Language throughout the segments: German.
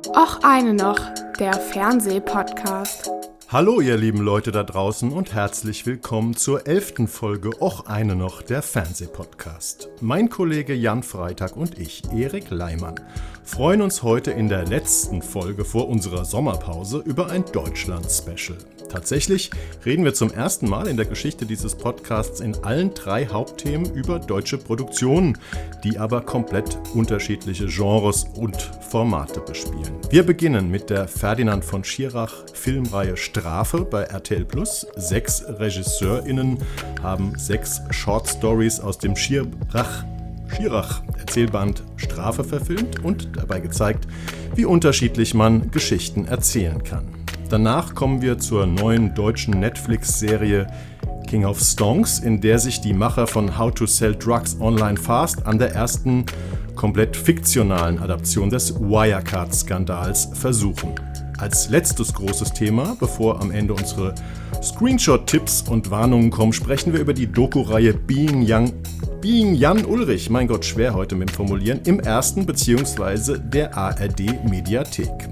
Och eine noch, der Fernsehpodcast. Hallo ihr lieben Leute da draußen und herzlich willkommen zur 11. Folge Och eine noch, der Fernsehpodcast. Mein Kollege Jan Freitag und ich, Erik Leimann, freuen uns heute in der letzten Folge vor unserer Sommerpause über ein Deutschland-Special. Tatsächlich reden wir zum ersten Mal in der Geschichte dieses Podcasts in allen 3 Hauptthemen über deutsche Produktionen, die aber komplett unterschiedliche Genres und Formate bespielen. Wir beginnen mit der Ferdinand von Schirach Filmreihe Strafe bei RTL+. 6 RegisseurInnen haben 6 Short Stories aus dem Schirach Erzählband Strafe verfilmt und dabei gezeigt, wie unterschiedlich man Geschichten erzählen kann. Danach kommen wir zur neuen deutschen Netflix-Serie King of Stonks, in der sich die Macher von How to Sell Drugs Online Fast an der ersten komplett fiktionalen Adaption des Wirecard-Skandals versuchen. Als letztes großes Thema, bevor am Ende unsere Screenshot-Tipps und Warnungen kommen, sprechen wir über die Doku-Reihe Being Jan Ulrich, mein Gott, schwer heute mit dem Formulieren, im ersten bzw. der ARD-Mediathek.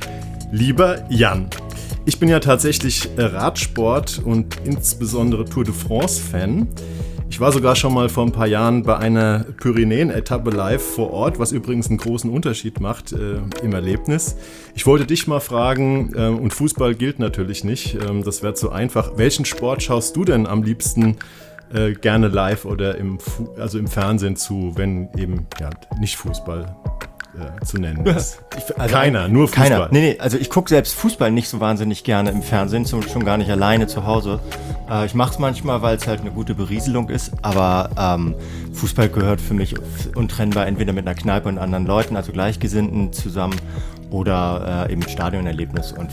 Lieber Jan, ich bin ja tatsächlich Radsport und insbesondere Tour de France-Fan. Ich war sogar schon mal vor ein paar Jahren bei einer Pyrenäen-Etappe live vor Ort, was übrigens einen großen Unterschied macht im Erlebnis. Ich wollte dich mal fragen, und Fußball gilt natürlich nicht, das wäre zu einfach. Welchen Sport schaust du denn am liebsten gerne live oder im Fernsehen zu, wenn eben nicht Fußball zu nennen ist? Nur Fußball. Nee, also ich gucke selbst Fußball nicht so wahnsinnig gerne im Fernsehen, schon gar nicht alleine zu Hause. Ich mache es manchmal, weil es halt eine gute Berieselung ist, aber Fußball gehört für mich untrennbar entweder mit einer Kneipe und anderen Leuten, also Gleichgesinnten zusammen, oder eben Stadionerlebnis und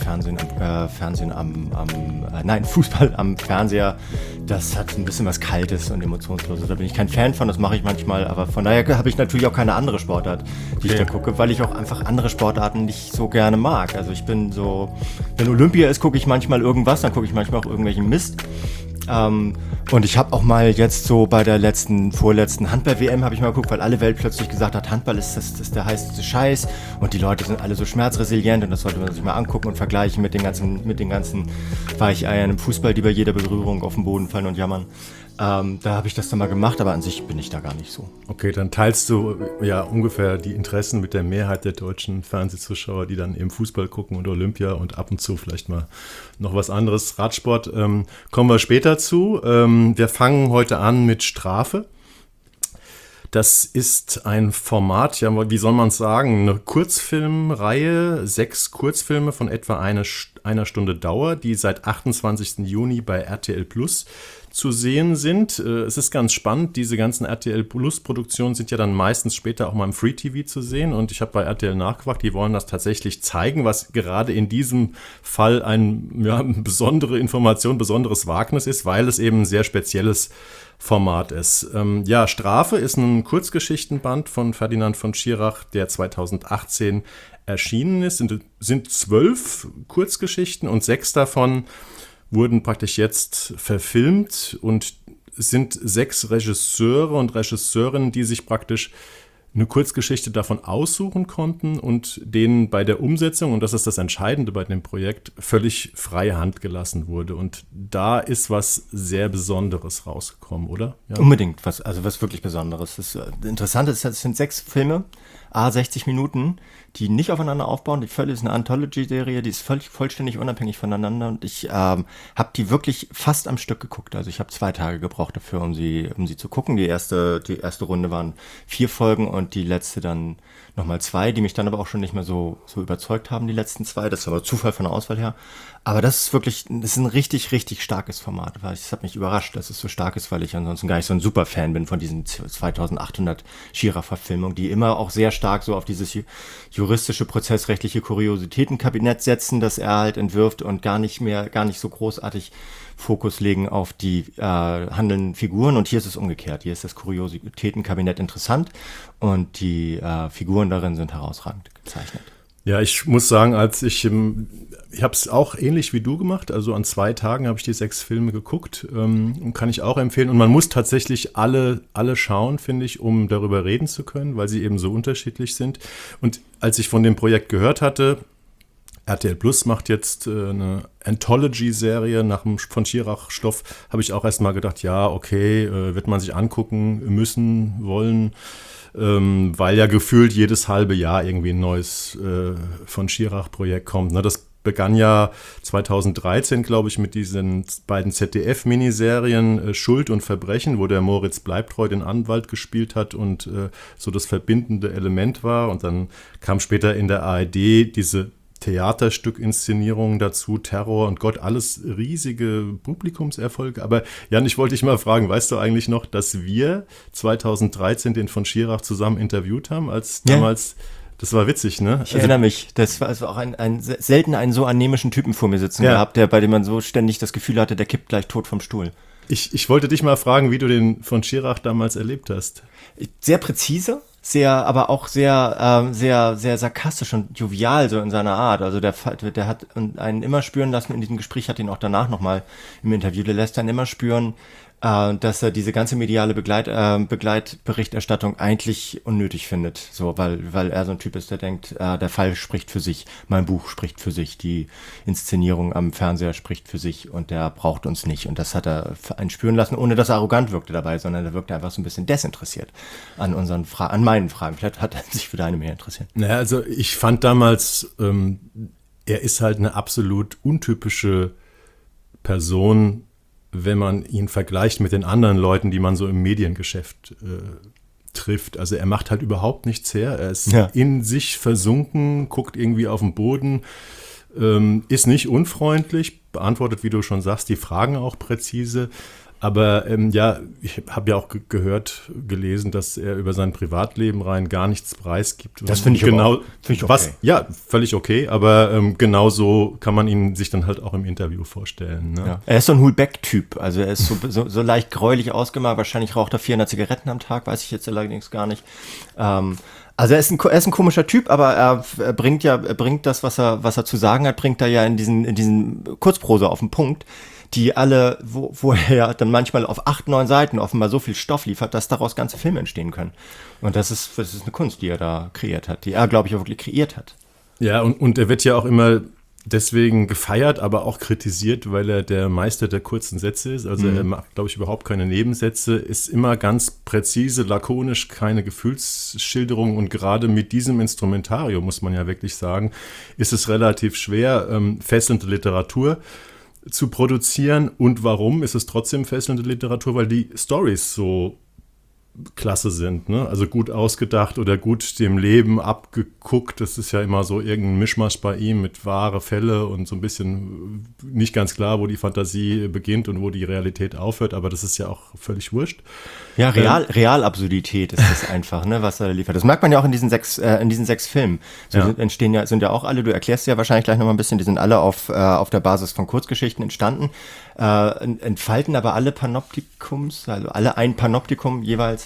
Fußball am Fernseher, das hat ein bisschen was Kaltes und Emotionsloses. Da bin ich kein Fan von, das mache ich manchmal, aber von daher habe ich natürlich auch keine andere Sportart, die ich da gucke, weil ich auch einfach andere Sportarten nicht so gerne mag. Also ich bin so, wenn Olympia ist, gucke ich manchmal irgendwas, dann gucke ich manchmal auch irgendwelchen Mist. Und ich habe auch mal jetzt so bei der vorletzten Handball-WM habe ich mal geguckt, weil alle Welt plötzlich gesagt hat, Handball ist der heißeste Scheiß und die Leute sind alle so schmerzresilient und das sollte man sich mal angucken und vergleichen mit den ganzen Weicheiern im Fußball, die bei jeder Berührung auf den Boden fallen und jammern. Da habe ich das dann mal gemacht, aber an sich bin ich da gar nicht so. Okay, dann teilst du ja ungefähr die Interessen mit der Mehrheit der deutschen Fernsehzuschauer, die dann eben Fußball gucken und Olympia und ab und zu vielleicht mal noch was anderes. Radsport kommen wir später zu. Wir fangen heute an mit Strafe. Das ist ein Format, ja, wie soll man es sagen, eine Kurzfilmreihe, 6 Kurzfilme von etwa einer Stunde Dauer, die seit 28. Juni bei RTL Plus zu sehen sind. Es ist ganz spannend, diese ganzen RTL Plus Produktionen sind ja dann meistens später auch mal im Free TV zu sehen und ich habe bei RTL nachgefragt, die wollen das tatsächlich zeigen, was gerade in diesem Fall eine besondere Information, besonderes Wagnis ist, weil es eben ein sehr spezielles Format ist. Strafe ist ein Kurzgeschichtenband von Ferdinand von Schirach, der 2018 erschienen ist. Sind 12 Kurzgeschichten und 6 davon wurden praktisch jetzt verfilmt und es sind 6 Regisseure und Regisseurinnen, die sich praktisch eine Kurzgeschichte davon aussuchen konnten und denen bei der Umsetzung, und das ist das Entscheidende bei dem Projekt, völlig freie Hand gelassen wurde. Und da ist was sehr Besonderes rausgekommen, oder? Ja. Unbedingt, was wirklich Besonderes. Das Interessante ist, es sind 6 Filme, 60 Minuten, die nicht aufeinander aufbauen. Die ist eine Anthology-Serie, die ist völlig vollständig unabhängig voneinander und ich habe die wirklich fast am Stück geguckt. Also ich habe 2 Tage gebraucht dafür, um sie zu gucken. Die erste Runde waren 4 Folgen und die letzte dann nochmal 2, die mich dann aber auch schon nicht mehr so überzeugt haben, die letzten 2. Das ist aber Zufall von der Auswahl her. Aber das ist ein richtig, richtig starkes Format. Es hat mich überrascht, dass es so stark ist, weil ich ansonsten gar nicht so ein Superfan bin von diesen 2800 Schirach-Verfilmungen, die immer auch sehr stark so auf dieses juristische, prozessrechtliche Kuriositätenkabinett setzen, das er halt entwirft und gar nicht so großartig Fokus legen auf die handelnden Figuren. Und hier ist es umgekehrt. Hier ist das Kuriositätenkabinett interessant und die Figuren darin sind herausragend gezeichnet. Ja, ich muss sagen, ich habe es auch ähnlich wie du gemacht, also an 2 Tagen habe ich die 6 Filme geguckt und kann ich auch empfehlen. Und man muss tatsächlich alle schauen, finde ich, um darüber reden zu können, weil sie eben so unterschiedlich sind. Und als ich von dem Projekt gehört hatte, RTL Plus macht jetzt eine Anthology-Serie von Schirach-Stoff, habe ich auch erst mal gedacht, ja, okay, wird man sich angucken müssen, wollen, weil ja gefühlt jedes halbe Jahr irgendwie ein neues von Schirach-Projekt kommt. Ne? Das begann ja 2013, glaube ich, mit diesen beiden ZDF-Miniserien Schuld und Verbrechen, wo der Moritz Bleibtreu den Anwalt gespielt hat und so das verbindende Element war. Und dann kam später in der ARD diese Theaterstück-Inszenierungen dazu, Terror und Gott, alles riesige Publikumserfolge. Aber Jan, ich wollte dich mal fragen, weißt du eigentlich noch, dass wir 2013 den von Schirach zusammen interviewt haben, als damals, das war witzig, ne? Ich erinnere mich, das war also auch selten einen so anemischen Typen vor mir sitzen gehabt, bei dem man so ständig das Gefühl hatte, der kippt gleich tot vom Stuhl. Ich wollte dich mal fragen, wie du den von Schirach damals erlebt hast. Sehr präzise, aber auch sehr sarkastisch und jovial so in seiner Art. Also der hat einen immer spüren lassen, in diesem Gespräch hat ihn auch danach nochmal im Interview, der lässt dann immer spüren, dass er diese ganze mediale Begleitberichterstattung eigentlich unnötig findet. So, weil er so ein Typ ist, der denkt, der Fall spricht für sich, mein Buch spricht für sich, die Inszenierung am Fernseher spricht für sich und der braucht uns nicht. Und das hat er einen spüren lassen, ohne dass er arrogant wirkte dabei, sondern er wirkte einfach so ein bisschen desinteressiert an meinen Fragen. Vielleicht hat er sich für deine mehr interessiert. Naja, also ich fand damals, er ist halt eine absolut untypische Person, wenn man ihn vergleicht mit den anderen Leuten, die man so im Mediengeschäft trifft. Also er macht halt überhaupt nichts her. Er ist in sich versunken, guckt irgendwie auf den Boden, ist nicht unfreundlich, beantwortet, wie du schon sagst, die Fragen auch präzise. Aber ich habe ja auch gelesen, dass er über sein Privatleben rein gar nichts preisgibt. Das finde ich genau, find ich okay. Ja, völlig okay, aber genau so kann man ihn sich dann halt auch im Interview vorstellen. Ne? Ja. Er ist so ein Hulbeck-Typ, also er ist so leicht gräulich ausgemalt, wahrscheinlich raucht er 400 Zigaretten am Tag, weiß ich jetzt allerdings gar nicht. Also er ist ein komischer Typ, aber er bringt das, was er zu sagen hat, bringt er ja in diesen Kurzprosa auf den Punkt, die alle, wo er ja dann manchmal auf 8, 9 Seiten offenbar so viel Stoff liefert, dass daraus ganze Filme entstehen können. Und das ist eine Kunst, die er da kreiert hat, die er, glaube ich, auch wirklich kreiert hat. Ja, und er wird ja auch immer deswegen gefeiert, aber auch kritisiert, weil er der Meister der kurzen Sätze ist. Also er macht, glaube ich, überhaupt keine Nebensätze, ist immer ganz präzise, lakonisch, keine Gefühlsschilderung. Und gerade mit diesem Instrumentarium, muss man ja wirklich sagen, ist es relativ schwer, fesselnde Literatur zu produzieren. Und warum ist es trotzdem fesselnde Literatur? Weil die Storys so klasse sind, ne? Also gut ausgedacht oder gut dem Leben abgeguckt. Das ist ja immer so irgendein Mischmasch bei ihm mit wahre Fälle und so ein bisschen nicht ganz klar, wo die Fantasie beginnt und wo die Realität aufhört, aber das ist ja auch völlig wurscht. Ja, Realabsurdität ist das einfach, ne, was er liefert. Das merkt man ja auch in diesen sechs Filmen. So sind ja auch alle, du erklärst ja wahrscheinlich gleich noch mal ein bisschen, die sind alle auf der Basis von Kurzgeschichten entstanden, entfalten aber alle Panoptikums, also alle ein Panoptikum jeweils,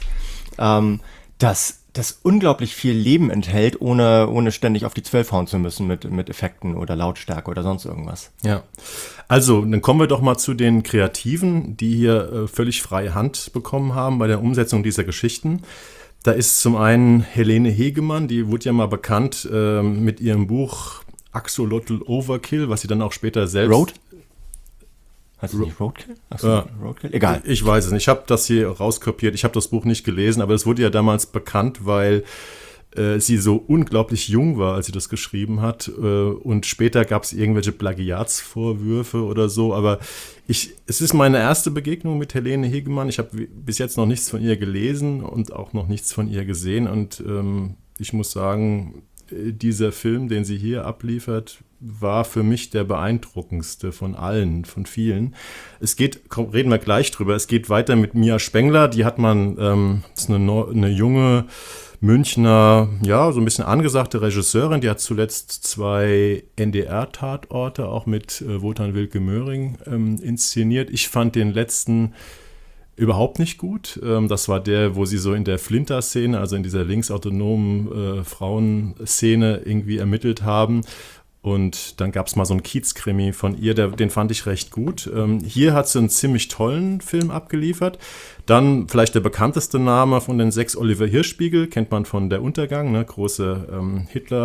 das unglaublich viel Leben enthält, ohne ständig auf die 12 hauen zu müssen mit Effekten oder Lautstärke oder sonst irgendwas. Ja, also dann kommen wir doch mal zu den Kreativen, die hier völlig freie Hand bekommen haben bei der Umsetzung dieser Geschichten. Da ist zum einen Helene Hegemann, die wurde ja mal bekannt mit ihrem Buch Axolotl Overkill, was sie dann auch später selbst... Road? Heißt das nicht Roadkill? Achso, Roadkill? Egal. Ich weiß es nicht. Ich habe das hier rauskopiert. Ich habe das Buch nicht gelesen, aber es wurde ja damals bekannt, weil sie so unglaublich jung war, als sie das geschrieben hat. Und später gab es irgendwelche Plagiatsvorwürfe oder so. Aber es ist meine erste Begegnung mit Helene Hegemann. Ich habe bis jetzt noch nichts von ihr gelesen und auch noch nichts von ihr gesehen. Und ich muss sagen, dieser Film, den sie hier abliefert, war für mich der beeindruckendste von allen, von vielen. Reden wir gleich drüber, es geht weiter mit Mia Spengler, die hat man, ist eine junge Münchner, ja, so ein bisschen angesagte Regisseurin, die hat zuletzt 2 NDR-Tatorte auch mit Wotan Wilke Möhring inszeniert. Ich fand den letzten überhaupt nicht gut. Das war der, wo sie so in der Flinter-Szene, also in dieser linksautonomen Frauenszene irgendwie ermittelt haben. Und dann gab es mal so einen Kiez-Krimi von ihr, den fand ich recht gut. Hier hat sie einen ziemlich tollen Film abgeliefert. Dann vielleicht der bekannteste Name von den 6, Oliver Hirschbiegel, kennt man von Der Untergang, ne? Große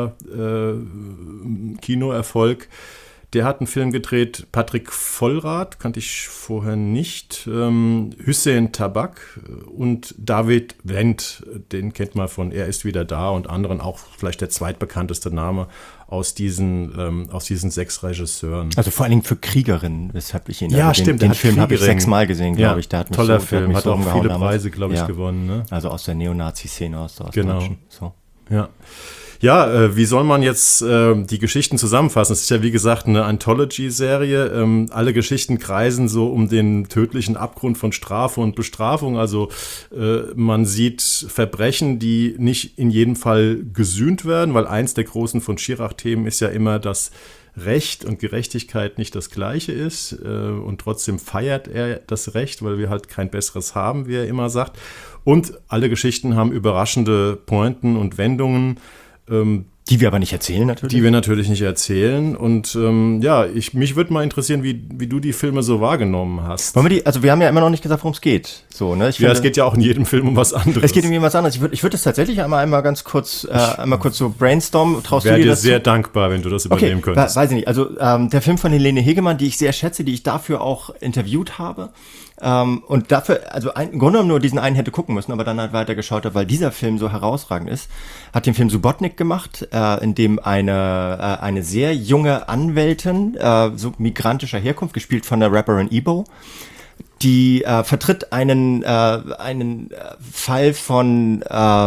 Hitler-Kinoerfolg. Der hat einen Film gedreht, Patrick Vollrath, kannte ich vorher nicht, Hüseyin Tabak und David Wendt, den kennt man von Er ist wieder da und anderen, auch vielleicht der zweitbekannteste Name aus diesen 6 Regisseuren. Also vor allen Dingen für Kriegerinnen, weshalb ich ihn... Ja, also stimmt. Den Film habe ich 6-mal gesehen, glaube ich. Toller Film, hat auch viele Preise, glaube ich, gewonnen. Ne? Also aus der Neonazi-Szene, aus der Genau. Ostdeutschen. So. Ja. Ja, wie soll man jetzt die Geschichten zusammenfassen? Es ist ja, wie gesagt, eine Anthology-Serie. Alle Geschichten kreisen so um den tödlichen Abgrund von Strafe und Bestrafung. Also man sieht Verbrechen, die nicht in jedem Fall gesühnt werden, weil eins der großen von Schirach-Themen ist ja immer, dass Recht und Gerechtigkeit nicht das Gleiche ist. Und trotzdem feiert er das Recht, weil wir halt kein besseres haben, wie er immer sagt. Und alle Geschichten haben überraschende Pointen und Wendungen, die wir aber nicht erzählen, natürlich. Die wir natürlich nicht erzählen. Und mich würde mal interessieren, wie du die Filme so wahrgenommen hast. Wollen wir wir haben ja immer noch nicht gesagt, worum es geht. So, ne? Es geht ja auch in jedem Film um was anderes. Es geht um was anderes. Ich würde das tatsächlich einmal ganz kurz, so brainstormen. Traust du dir das? Wäre dir sehr dankbar, wenn du das übernehmen könntest. Weiß ich nicht. Also der Film von Helene Hegemann, die ich sehr schätze, die ich dafür auch interviewt habe. Und dafür, also im Grunde genommen nur diesen einen hätte gucken müssen, aber dann halt weitergeschaut habe, weil dieser Film so herausragend ist, hat den Film Subotnik gemacht, in dem eine sehr junge Anwältin, so migrantischer Herkunft, gespielt von der Rapperin Ebo, die vertritt einen Fall von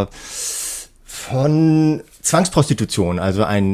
Zwangsprostitution, also ein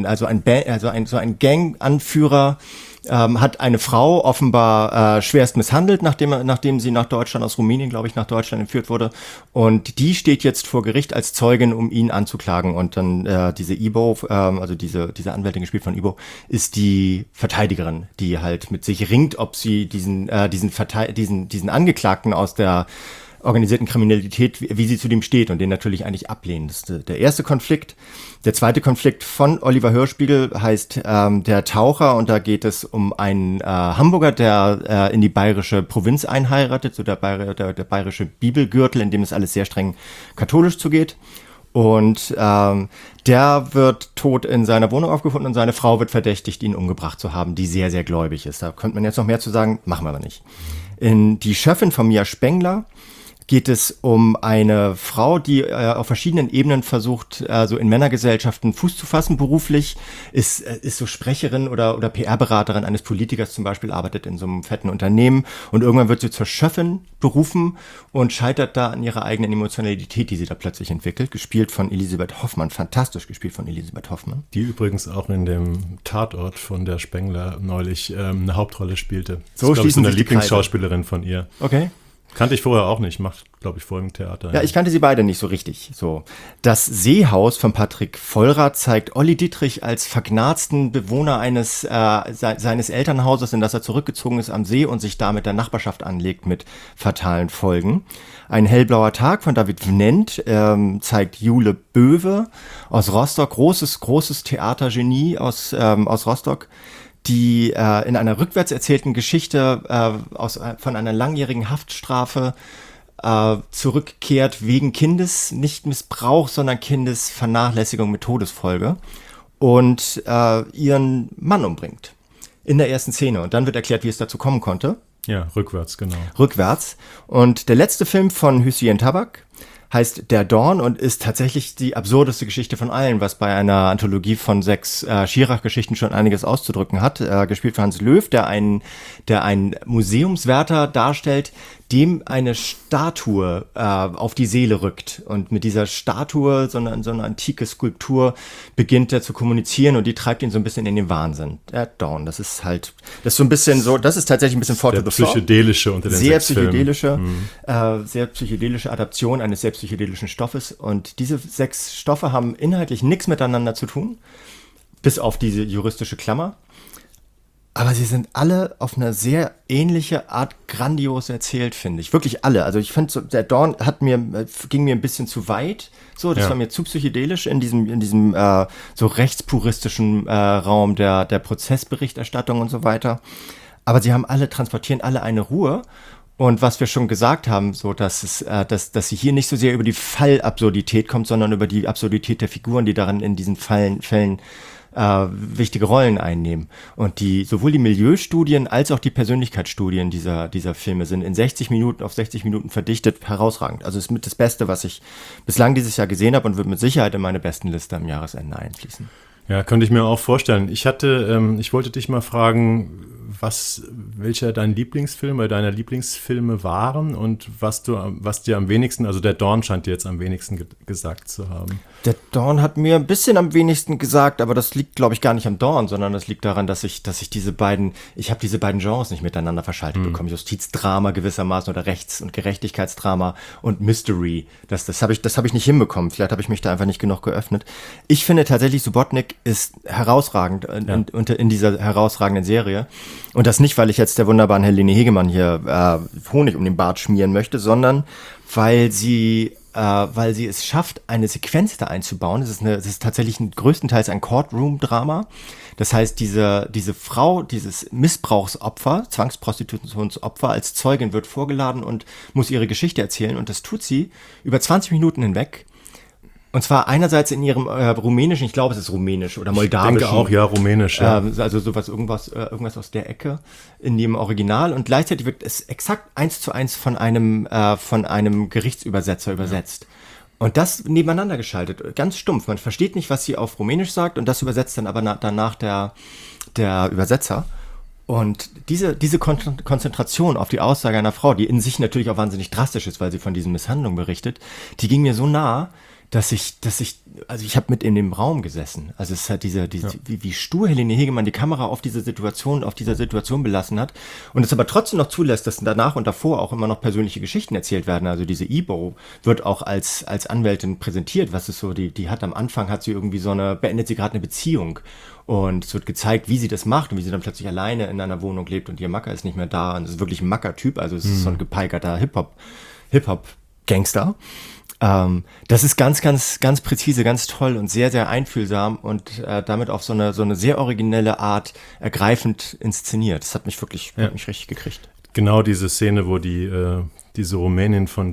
Gang-Anführer, hat eine Frau offenbar schwerst misshandelt, nachdem sie nach Deutschland, aus Rumänien, glaube ich, nach Deutschland entführt wurde. Und die steht jetzt vor Gericht als Zeugin, um ihn anzuklagen. Und dann diese Ibo, also diese Anwältin, gespielt von Ibo, ist die Verteidigerin, die halt mit sich ringt, ob sie diesen Angeklagten aus der organisierten Kriminalität, wie sie zu dem steht und den natürlich eigentlich ablehnen. Das ist der erste Konflikt. Der zweite Konflikt von Oliver Hirschbiegel heißt Der Taucher, und da geht es um einen Hamburger, der in die bayerische Provinz einheiratet, so der bayerische Bibelgürtel, in dem es alles sehr streng katholisch zugeht. Und der wird tot in seiner Wohnung aufgefunden und seine Frau wird verdächtigt, ihn umgebracht zu haben, die sehr, sehr gläubig ist. Da könnte man jetzt noch mehr zu sagen, machen wir aber nicht. In Die Schöffin von Mia Spengler geht es um eine Frau, die auf verschiedenen Ebenen versucht, so in Männergesellschaften Fuß zu fassen beruflich, ist so Sprecherin oder PR-Beraterin eines Politikers zum Beispiel, arbeitet in so einem fetten Unternehmen und irgendwann wird sie zur Schöffin berufen und scheitert da an ihrer eigenen Emotionalität, die sie da plötzlich entwickelt, gespielt von Elisabeth Hoffmann, fantastisch gespielt von Elisabeth Hoffmann. Die übrigens auch in dem Tatort von der Spengler neulich eine Hauptrolle spielte. So das ist, glaube ich, eine Lieblingsschauspielerin von ihr. Okay. Kannte ich vorher auch nicht, macht, glaube ich, vor im Theater. Ja, ich kannte sie beide nicht so richtig. So. Das Seehaus von Patrick Vollrath zeigt Olli Dietrich als verknarzten Bewohner seines Elternhauses, in das er zurückgezogen ist am See und sich da mit der Nachbarschaft anlegt mit fatalen Folgen. Ein hellblauer Tag von David Vnent zeigt Jule Böwe aus Rostock, großes Theatergenie aus Rostock, die in einer rückwärts erzählten Geschichte von einer langjährigen Haftstrafe zurückkehrt wegen Kindesnichtmissbrauch, sondern Kindesvernachlässigung mit Todesfolge und ihren Mann umbringt. In der ersten Szene. Und dann wird erklärt, wie es dazu kommen konnte. Ja, rückwärts, genau. Rückwärts. Und der letzte Film von Hüseyin Tabak heißt Der Dorn und ist tatsächlich die absurdeste Geschichte von allen, was bei einer Anthologie von 6 Schirach-Geschichten schon einiges auszudrücken hat. Gespielt von Hans Löw, der einen Museumswärter darstellt, dem eine Statue auf die Seele rückt. Und mit dieser Statue, so eine antike Skulptur, beginnt er zu kommunizieren und die treibt ihn so ein bisschen in den Wahnsinn. Der Dorn, das ist so ein bisschen so, das ist tatsächlich ein bisschen Fort to the Floor. Psychedelische unter den sehr 6 Filmen. Sehr psychedelische Adaption eines sehr psychedelischen Stoffes. Und diese 6 Stoffe haben inhaltlich nichts miteinander zu tun, bis auf diese juristische Klammer. Aber sie sind alle auf eine sehr ähnliche Art grandios erzählt, finde ich. Wirklich alle. Also ich finde, so, der Dawn ging mir ein bisschen zu weit. So, das war mir zu psychedelisch in diesem so rechtspuristischen Raum der Prozessberichterstattung und so weiter. Aber sie transportieren alle eine Ruhe. Und was wir schon gesagt haben, so, dass sie hier nicht so sehr über die Fallabsurdität kommt, sondern über die Absurdität der Figuren, die darin in diesen Fällen wichtige Rollen einnehmen. Und sowohl die Milieustudien als auch die Persönlichkeitsstudien dieser Filme sind in 60 Minuten verdichtet herausragend. Also ist mit das Beste, was ich bislang dieses Jahr gesehen habe und wird mit Sicherheit in meine besten Liste am Jahresende einfließen. Ja, könnte ich mir auch vorstellen. Ich wollte dich mal fragen, welcher dein Lieblingsfilm oder deine Lieblingsfilme waren und was dir am wenigsten, also der Dawn scheint dir jetzt am wenigsten gesagt zu haben. Der Dawn hat mir ein bisschen am wenigsten gesagt, aber das liegt, glaube ich, gar nicht am Dawn, sondern das liegt daran, dass ich diese beiden Genres nicht miteinander verschaltet bekomme. Justizdrama gewissermaßen oder Rechts- und Gerechtigkeitsdrama und Mystery. Das habe ich nicht hinbekommen. Vielleicht habe ich mich da einfach nicht genug geöffnet. Ich finde tatsächlich, Subotnik ist herausragend in dieser herausragenden Serie. Und das nicht, weil ich jetzt der wunderbaren Helene Hegemann hier Honig um den Bart schmieren möchte, sondern weil sie es schafft, eine Sequenz da einzubauen. Es ist tatsächlich größtenteils ein Courtroom-Drama. Das heißt, diese Frau, dieses Missbrauchsopfer, Zwangsprostitutionsopfer als Zeugin wird vorgeladen und muss ihre Geschichte erzählen. Und das tut sie über 20 Minuten hinweg. Und zwar einerseits in ihrem rumänischen, ich glaube, es ist rumänisch oder moldawischen. Ich denke auch, ja, rumänisch. Ja. Also irgendwas aus der Ecke in dem Original. Und gleichzeitig wird es exakt 1:1 von einem Gerichtsübersetzer übersetzt. Und das nebeneinander geschaltet, ganz stumpf. Man versteht nicht, was sie auf Rumänisch sagt und das übersetzt dann aber danach der Übersetzer. Und diese Konzentration auf die Aussage einer Frau, die in sich natürlich auch wahnsinnig drastisch ist, weil sie von diesen Misshandlungen berichtet, die ging mir so nah, dass ich habe mit in dem Raum gesessen. Also es ist halt wie stur Helene Hegemann die Kamera auf dieser Situation belassen hat und es aber trotzdem noch zulässt, dass danach und davor auch immer noch persönliche Geschichten erzählt werden. Also diese Ibo wird auch als Anwältin präsentiert, was ist so, die hat am Anfang, beendet sie gerade eine Beziehung und es wird gezeigt, wie sie das macht und wie sie dann plötzlich alleine in einer Wohnung lebt und ihr Macker ist nicht mehr da und es ist wirklich ein Macker-Typ, also es ist so ein gepeigerter Hip-Hop-Gangster. Das ist ganz, ganz, ganz präzise, ganz toll und sehr, sehr einfühlsam und damit auf so eine sehr originelle Art ergreifend inszeniert. Das hat mich richtig gekriegt. Genau diese Szene, wo diese Rumänin von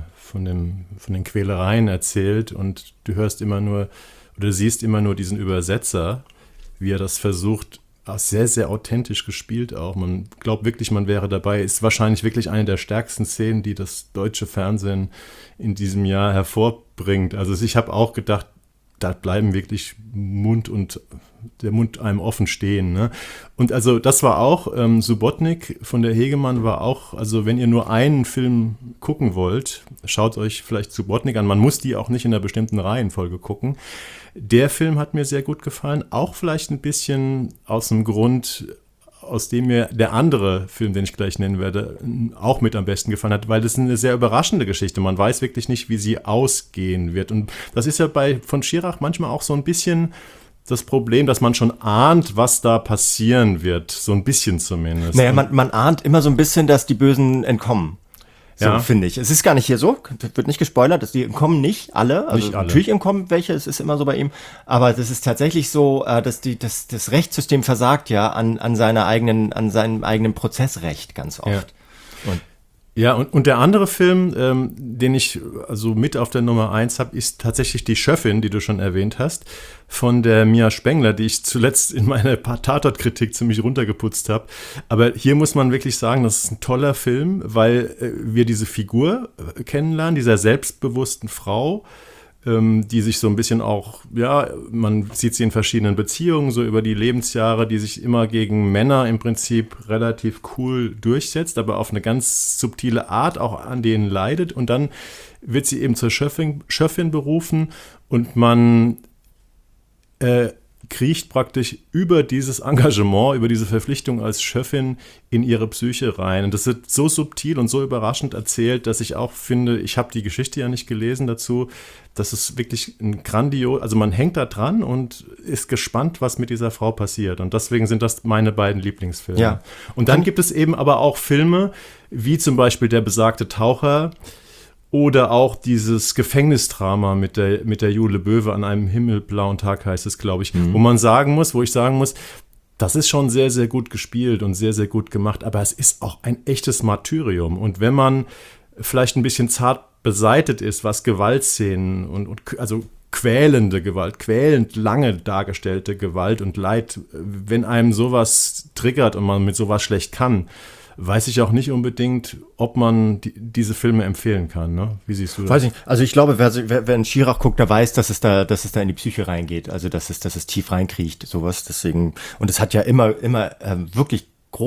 den Quälereien erzählt und du hörst immer nur oder siehst immer nur diesen Übersetzer, wie er das versucht, sehr, sehr authentisch gespielt auch. Man glaubt wirklich, man wäre dabei. Ist wahrscheinlich wirklich eine der stärksten Szenen, die das deutsche Fernsehen in diesem Jahr hervorbringt. Also ich habe auch gedacht, da bleiben wirklich der Mund einem offen stehen. Ne? Und also das war auch, Subotnik von der Hegemann war auch, also wenn ihr nur einen Film gucken wollt, schaut euch vielleicht Subotnik an. Man muss die auch nicht in einer bestimmten Reihenfolge gucken. Der Film hat mir sehr gut gefallen, auch vielleicht ein bisschen aus dem Grund, aus dem mir der andere Film, den ich gleich nennen werde, auch mit am besten gefallen hat, weil das ist eine sehr überraschende Geschichte. Man weiß wirklich nicht, wie sie ausgehen wird. Und das ist ja bei von Schirach manchmal auch so ein bisschen das Problem, dass man schon ahnt, was da passieren wird. So ein bisschen zumindest. Naja, man ahnt immer so ein bisschen, dass die Bösen entkommen. So, finde ich. Es ist gar nicht hier so, wird nicht gespoilert, die entkommen nicht alle. Also nicht alle. Natürlich entkommen welche, es ist immer so bei ihm. Aber das ist tatsächlich so, dass das Rechtssystem versagt ja an seinem eigenen Prozessrecht ganz oft. Ja. Und der andere Film, den ich also mit auf der Nummer 1 habe, ist tatsächlich Die Schöffin, die du schon erwähnt hast, von der Mia Spengler, die ich zuletzt in meiner Tatort-Kritik ziemlich runtergeputzt habe. Aber hier muss man wirklich sagen, das ist ein toller Film, weil wir diese Figur kennenlernen, dieser selbstbewussten Frau, die sich so ein bisschen auch, ja, man sieht sie in verschiedenen Beziehungen, so über die Lebensjahre, die sich immer gegen Männer im Prinzip relativ cool durchsetzt, aber auf eine ganz subtile Art auch an denen leidet. Und dann wird sie eben zur Schöffin berufen und man kriecht praktisch über dieses Engagement, über diese Verpflichtung als Chefin in ihre Psyche rein. Und das wird so subtil und so überraschend erzählt, dass ich auch finde, ich habe die Geschichte ja nicht gelesen dazu, das ist wirklich ein also man hängt da dran und ist gespannt, was mit dieser Frau passiert. Und deswegen sind das meine beiden Lieblingsfilme. Ja. Und dann gibt es eben aber auch Filme, wie zum Beispiel Der besagte Taucher oder auch dieses Gefängnisdrama mit der Jule Böwe an einem himmelblauen Tag, heißt es, glaube ich, wo ich sagen muss, das ist schon sehr, sehr gut gespielt und sehr, sehr gut gemacht, aber es ist auch ein echtes Martyrium. Und wenn man vielleicht ein bisschen zart beseitet ist, was Gewaltszenen und also quälende Gewalt, quälend lange dargestellte Gewalt und Leid, wenn einem sowas triggert und man mit sowas schlecht kann, weiß ich auch nicht unbedingt, ob man diese Filme empfehlen kann. Ne? Wie siehst du das? Weiß ich. Also ich glaube, wer in Schirach guckt, der weiß, dass es da in die Psyche reingeht. Also dass es tief reinkriecht, sowas. Deswegen, und es hat ja immer wirklich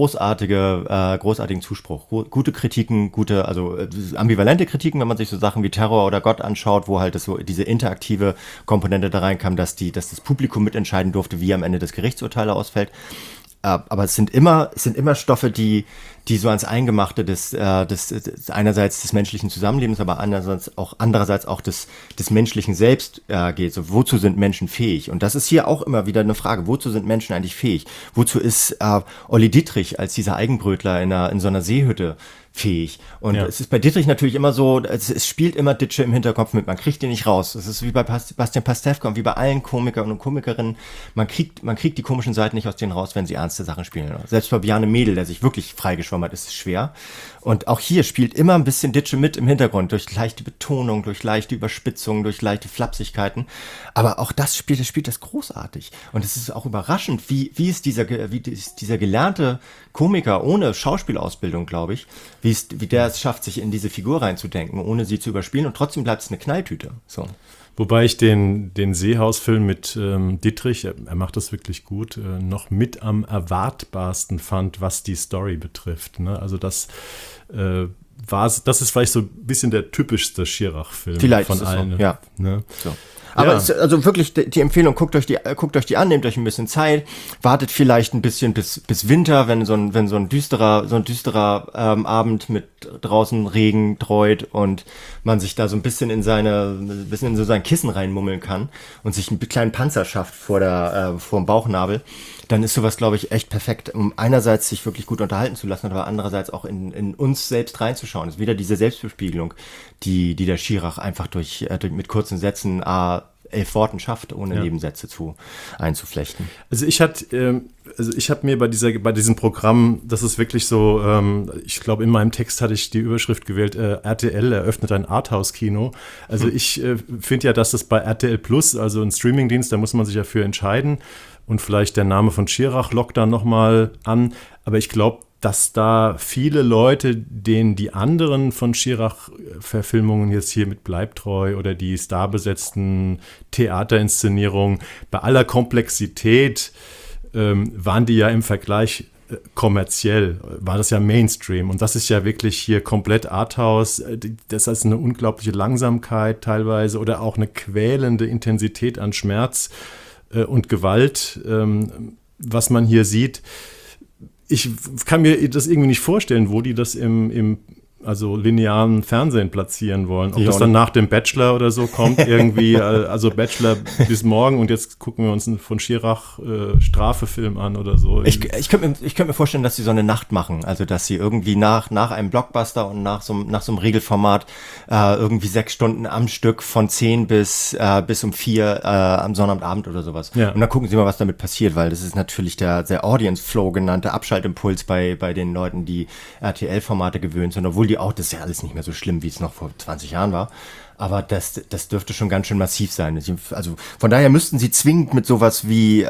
großartigen Zuspruch. Gute Kritiken, ambivalente Kritiken, wenn man sich so Sachen wie Terror oder Gott anschaut, wo halt so diese interaktive Komponente da reinkam, dass das Publikum mitentscheiden durfte, wie am Ende das Gerichtsurteil ausfällt. Aber es sind immer Stoffe, die so ans Eingemachte des einerseits des menschlichen Zusammenlebens, aber andererseits auch des menschlichen Selbst geht. So, wozu sind Menschen fähig? Und das ist hier auch immer wieder eine Frage. Wozu sind Menschen eigentlich fähig? Wozu ist Olli Dittrich als dieser Eigenbrötler in so einer Seehütte fähig? Und es ist bei Dittrich natürlich immer so, es spielt immer Ditsche im Hinterkopf mit, man kriegt den nicht raus. Es ist wie bei Bastian Pastewka und wie bei allen Komikern und Komikerinnen, man kriegt die komischen Seiten nicht aus denen raus, wenn sie ernste Sachen spielen. Selbst bei Bjarne Mädel, der sich wirklich freigeschwommen hat, ist es schwer. Und auch hier spielt immer ein bisschen Ditsche mit im Hintergrund, durch leichte Betonung, durch leichte Überspitzung, durch leichte Flapsigkeiten. Aber auch das spielt das großartig. Und es ist auch überraschend, wie dieser gelernte Komiker ohne Schauspielausbildung, glaube ich, wie der es schafft, sich in diese Figur reinzudenken, ohne sie zu überspielen. Und trotzdem bleibt es eine Knalltüte. So. Wobei ich den Seehaus-Film mit Dittrich, er macht das wirklich gut, noch mit am erwartbarsten fand, was die Story betrifft. Ne? Also das ist vielleicht so ein bisschen der typischste Schirach-Film von allen. So, ja. Ne? So. Aber es ist also wirklich die Empfehlung, guckt euch die an, nehmt euch ein bisschen Zeit, wartet vielleicht ein bisschen bis Winter, wenn so ein düsterer Abend mit draußen Regen treut und man sich da so ein bisschen in so sein Kissen reinmummeln kann und sich einen kleinen Panzer schafft vor dem Bauchnabel, dann ist sowas, glaube ich, echt perfekt, um einerseits sich wirklich gut unterhalten zu lassen, aber andererseits auch in uns selbst reinzuschauen. Es ist wieder diese Selbstbespiegelung, die der Schirach einfach mit kurzen Sätzen 11 Worten schafft, ohne Nebensätze einzuflechten. Also ich habe mir bei diesem Programm, das ist wirklich so, ich glaube, in meinem Text hatte ich die Überschrift gewählt, RTL eröffnet ein Arthouse-Kino. Also ich finde ja, dass das bei RTL Plus, also ein Streamingdienst, da muss man sich ja für entscheiden und vielleicht der Name von Schirach lockt dann nochmal an, aber ich glaube, dass da viele Leute, denen die anderen von Schirach-Verfilmungen jetzt hier mit Bleibtreu oder die starbesetzten Theaterinszenierungen, bei aller Komplexität waren die ja im Vergleich kommerziell, war das ja Mainstream und das ist ja wirklich hier komplett Arthouse, das heißt eine unglaubliche Langsamkeit teilweise oder auch eine quälende Intensität an Schmerz und Gewalt, was man hier sieht. Ich kann mir das irgendwie nicht vorstellen, wo die das im linearen Fernsehen platzieren wollen. Ob das dann nach dem Bachelor oder so kommt, irgendwie, also Bachelor bis morgen und jetzt gucken wir uns einen von Schirach Strafefilm an oder so. Ich könnte mir vorstellen, dass sie so eine Nacht machen, also dass sie irgendwie nach einem Blockbuster und nach so einem Regelformat irgendwie 6 Stunden am Stück von 10 bis um 4 am Sonnabendabend oder sowas. Ja. Und dann gucken sie mal, was damit passiert, weil das ist natürlich der Audience Flow genannte Abschaltimpuls bei den Leuten, die RTL-Formate gewöhnt sind, obwohl das ist ja alles nicht mehr so schlimm, wie es noch vor 20 Jahren war. Aber das dürfte schon ganz schön massiv sein. Also von daher müssten sie zwingend mit sowas wie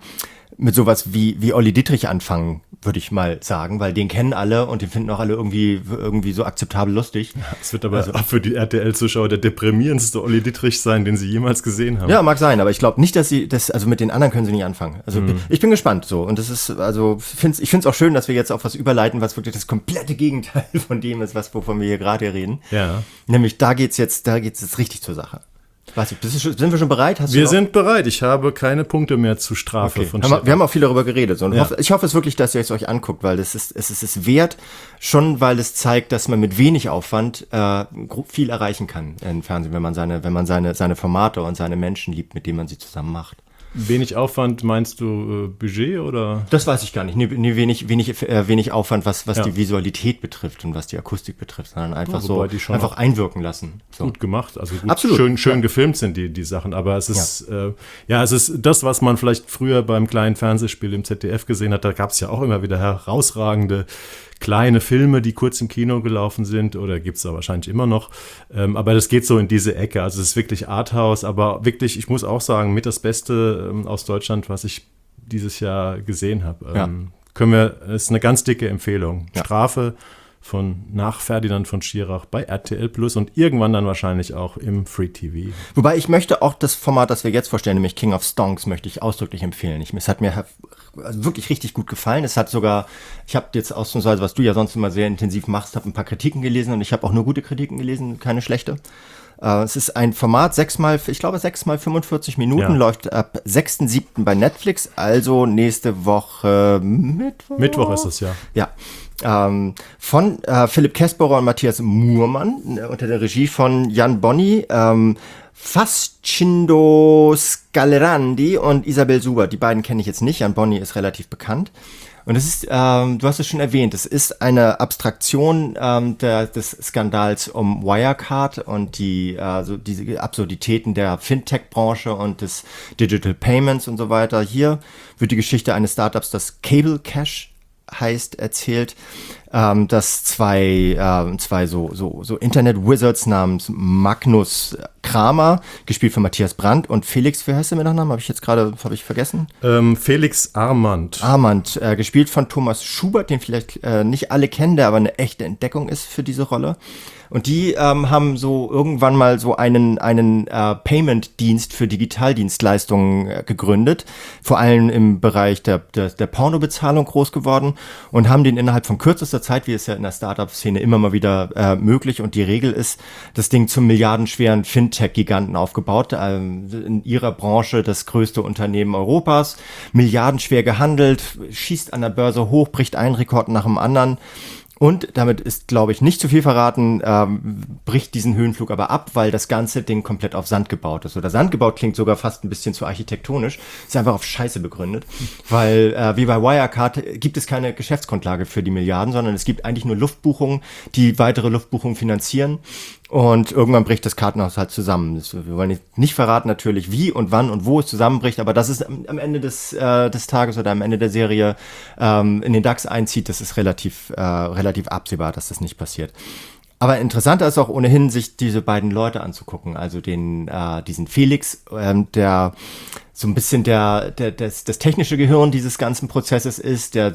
Olli Dittrich anfangen, würde ich mal sagen, weil den kennen alle und den finden auch alle irgendwie so akzeptabel lustig. Ja, es wird aber auch für die RTL-Zuschauer der deprimierendste Olli Dittrich sein, den sie jemals gesehen haben. Ja, mag sein, aber ich glaube nicht, dass also mit den anderen können sie nicht anfangen. Also ich bin gespannt so und das ist, also ich finde es auch schön, dass wir jetzt auf was überleiten, was wirklich das komplette Gegenteil von dem ist, wovon wir hier gerade reden. Ja. Nämlich da geht's jetzt richtig zur Sache. Weiß ich, sind wir schon bereit? Wir sind bereit. Ich habe keine Punkte mehr zu Strafe von Chirac. Wir haben auch viel darüber geredet. So. Und ich hoffe es wirklich, dass ihr es euch anguckt, weil es ist wert, schon weil es zeigt, dass man mit wenig Aufwand viel erreichen kann im Fernsehen, wenn man seine Formate und seine Menschen liebt, mit denen man sie zusammen macht. Wenig Aufwand, meinst du Budget oder? Das weiß ich gar nicht. Nee, wenig Aufwand, was die Visualität betrifft und was die Akustik betrifft, sondern einfach einfach einwirken lassen. So. Gut gemacht, also gut, absolut. Schön gefilmt sind die Sachen, aber es ist es ist das, was man vielleicht früher beim kleinen Fernsehspiel im ZDF gesehen hat. Da gab es ja auch immer wieder herausragende kleine Filme, die kurz im Kino gelaufen sind, oder gibt es da wahrscheinlich immer noch, aber das geht so in diese Ecke, also es ist wirklich Arthouse, aber wirklich, ich muss auch sagen, mit das Beste aus Deutschland, was ich dieses Jahr gesehen habe. Ist eine ganz dicke Empfehlung. Ja. Strafe nach Ferdinand von Schirach bei RTL Plus und irgendwann dann wahrscheinlich auch im Free TV. Wobei ich möchte auch das Format, das wir jetzt vorstellen, nämlich King of Stonks, möchte ich ausdrücklich empfehlen. Es hat mir wirklich richtig gut gefallen. Ich habe jetzt ausnahmsweise, was du ja sonst immer sehr intensiv machst, habe ein paar Kritiken gelesen und ich habe auch nur gute Kritiken gelesen, keine schlechte. Es ist ein Format, 6 mal 45 Minuten, läuft ab 6.7. bei Netflix, also nächste Woche Mittwoch ist es, ja. Ja. Von Philipp Käsbohrer und Matthias Muhrmann unter der Regie von Jan Bonni, Fascindo Scalrandi und Isabel Suber. Die beiden kenne ich jetzt nicht. Jan Bonni ist relativ bekannt. Und es ist, du hast es schon erwähnt, es ist eine Abstraktion des Skandals um Wirecard und diese Absurditäten der Fintech-Branche und des Digital Payments und so weiter. Hier wird die Geschichte eines Startups, das Cable Cash heißt, erzählt, dass zwei so Internet-Wizards namens Magnus Kramer, gespielt von Matthias Brandt, und Felix, wie heißt der mit Nachnamen? Habe ich vergessen? Felix Armand. Gespielt von Thomas Schubert, den vielleicht nicht alle kennen, der aber eine echte Entdeckung ist für diese Rolle. Und die haben so irgendwann mal so einen Payment-Dienst für Digitaldienstleistungen gegründet, vor allem im Bereich der Pornobezahlung groß geworden und haben den innerhalb von kürzester Zeit, wie es ja in der Startup-Szene immer mal wieder möglich und die Regel ist, das Ding zum milliardenschweren Fintech-Giganten aufgebaut, in ihrer Branche das größte Unternehmen Europas, milliardenschwer gehandelt, schießt an der Börse hoch, bricht einen Rekord nach dem anderen. Und damit ist, glaube ich, nicht zu viel verraten, bricht diesen Höhenflug aber ab, weil das ganze Ding komplett auf Sand gebaut ist. Oder Sand gebaut klingt sogar fast ein bisschen zu architektonisch, ist einfach auf Scheiße begründet. Weil wie bei Wirecard gibt es keine Geschäftsgrundlage für die Milliarden, sondern es gibt eigentlich nur Luftbuchungen, die weitere Luftbuchungen finanzieren. Und irgendwann bricht das Kartenhaus halt zusammen. Wir wollen nicht verraten natürlich, wie und wann und wo es zusammenbricht, aber das ist am Ende des Tages oder am Ende der Serie in den DAX einzieht, das ist relativ absehbar, dass das nicht passiert. Aber interessanter ist auch ohnehin, sich diese beiden Leute anzugucken, also diesen Felix, der so ein bisschen das technische Gehirn dieses ganzen Prozesses ist, der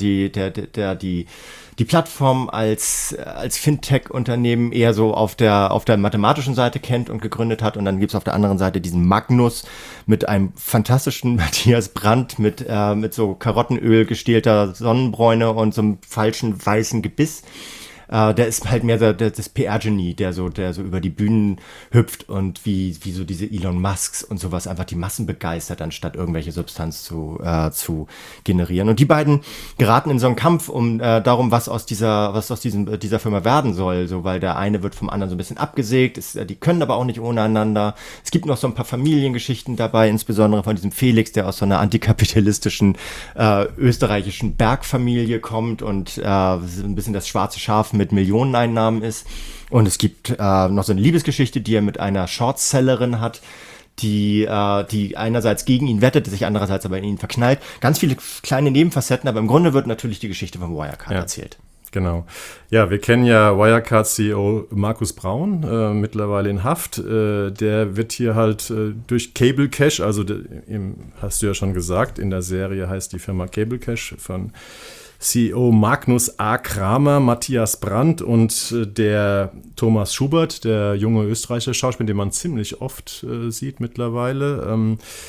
die Plattform als Fintech-Unternehmen eher so auf der mathematischen Seite kennt und gegründet hat. Und dann gibt's auf der anderen Seite diesen Magnus mit einem fantastischen Matthias Brandt mit so Karottenöl gestählter Sonnenbräune und so einem falschen weißen Gebiss. Der ist halt mehr das PR-Genie, der so über die Bühnen hüpft und wie so diese Elon Musks und sowas einfach die Massen begeistert, anstatt irgendwelche Substanz zu generieren. Und die beiden geraten in so einen Kampf darum, was aus dieser Firma werden soll, so, weil der eine wird vom anderen so ein bisschen abgesägt, die können aber auch nicht ohne einander. Es gibt noch so ein paar Familiengeschichten dabei, insbesondere von diesem Felix, der aus so einer antikapitalistischen österreichischen Bergfamilie kommt und ein bisschen das schwarze Schaf mit Millioneneinnahmen ist. Und es gibt noch so eine Liebesgeschichte, die er mit einer Shortsellerin hat, die einerseits gegen ihn wettet, sich andererseits aber in ihn verknallt. Ganz viele kleine Nebenfacetten, aber im Grunde wird natürlich die Geschichte von Wirecard erzählt. Genau. Ja, wir kennen ja Wirecard-CEO Markus Braun, mittlerweile in Haft. Der wird hier halt durch Cable Cash, also hast du ja schon gesagt, in der Serie heißt die Firma Cable Cash von CEO Magnus A. Kramer, Matthias Brandt und der Thomas Schubert, der junge österreichische Schauspieler, den man ziemlich oft sieht mittlerweile.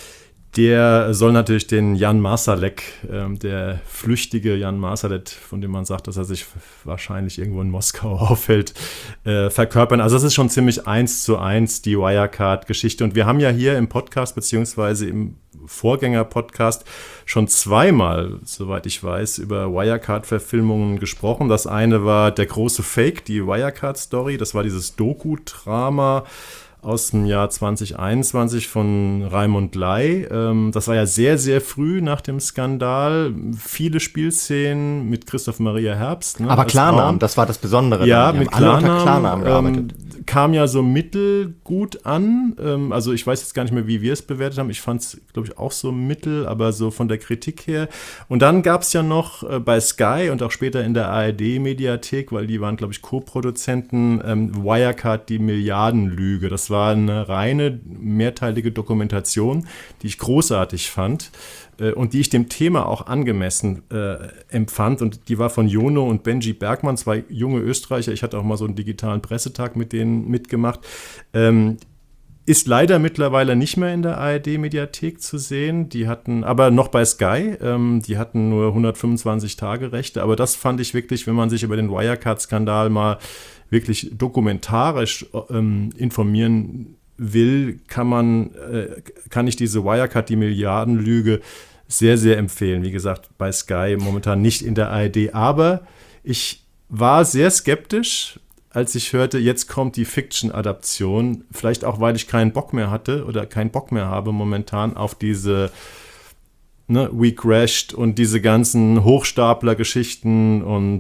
Der soll natürlich den Jan Marsalek, der flüchtige Jan Marsalek, von dem man sagt, dass er sich wahrscheinlich irgendwo in Moskau aufhält, verkörpern. Also das ist schon ziemlich 1:1 die Wirecard-Geschichte. Und wir haben ja hier im Podcast beziehungsweise im Vorgänger-Podcast schon zweimal, soweit ich weiß, über Wirecard-Verfilmungen gesprochen. Das eine war Der große Fake, die Wirecard-Story. Das war dieses Doku-Drama aus dem Jahr 2021 von Raimund Lai. Das war ja sehr, sehr früh nach dem Skandal. Viele Spielszenen mit Christoph Maria Herbst. Ne, aber Klarnamen, das war das Besondere. Ja, mit Klarnamen gearbeitet. Kam ja so mittelgut an. Also ich weiß jetzt gar nicht mehr, wie wir es bewertet haben. Ich fand es, glaube ich, auch so mittel, aber so von der Kritik her. Und dann gab es ja noch bei Sky und auch später in der ARD-Mediathek, weil die waren, glaube ich, Co-Produzenten, Wirecard, die Milliardenlüge. Das war eine reine, mehrteilige Dokumentation, die ich großartig fand und die ich dem Thema auch angemessen empfand. Und die war von Jono und Benji Bergmann, zwei junge Österreicher. Ich hatte auch mal so einen digitalen Pressetag mit denen mitgemacht. Ist leider mittlerweile nicht mehr in der ARD-Mediathek zu sehen. Die hatten, aber noch bei Sky, die hatten nur 125 Tage Rechte. Aber das fand ich wirklich, wenn man sich über den Wirecard-Skandal mal wirklich dokumentarisch informieren will, kann ich diese Wirecard, die Milliardenlüge, sehr, sehr empfehlen. Wie gesagt, bei Sky momentan nicht in der ARD. Aber ich war sehr skeptisch, als ich hörte, jetzt kommt die Fiction-Adaption. Vielleicht auch, weil ich keinen Bock mehr hatte oder keinen Bock mehr habe momentan auf diese We Crashed und diese ganzen Hochstapler-Geschichten und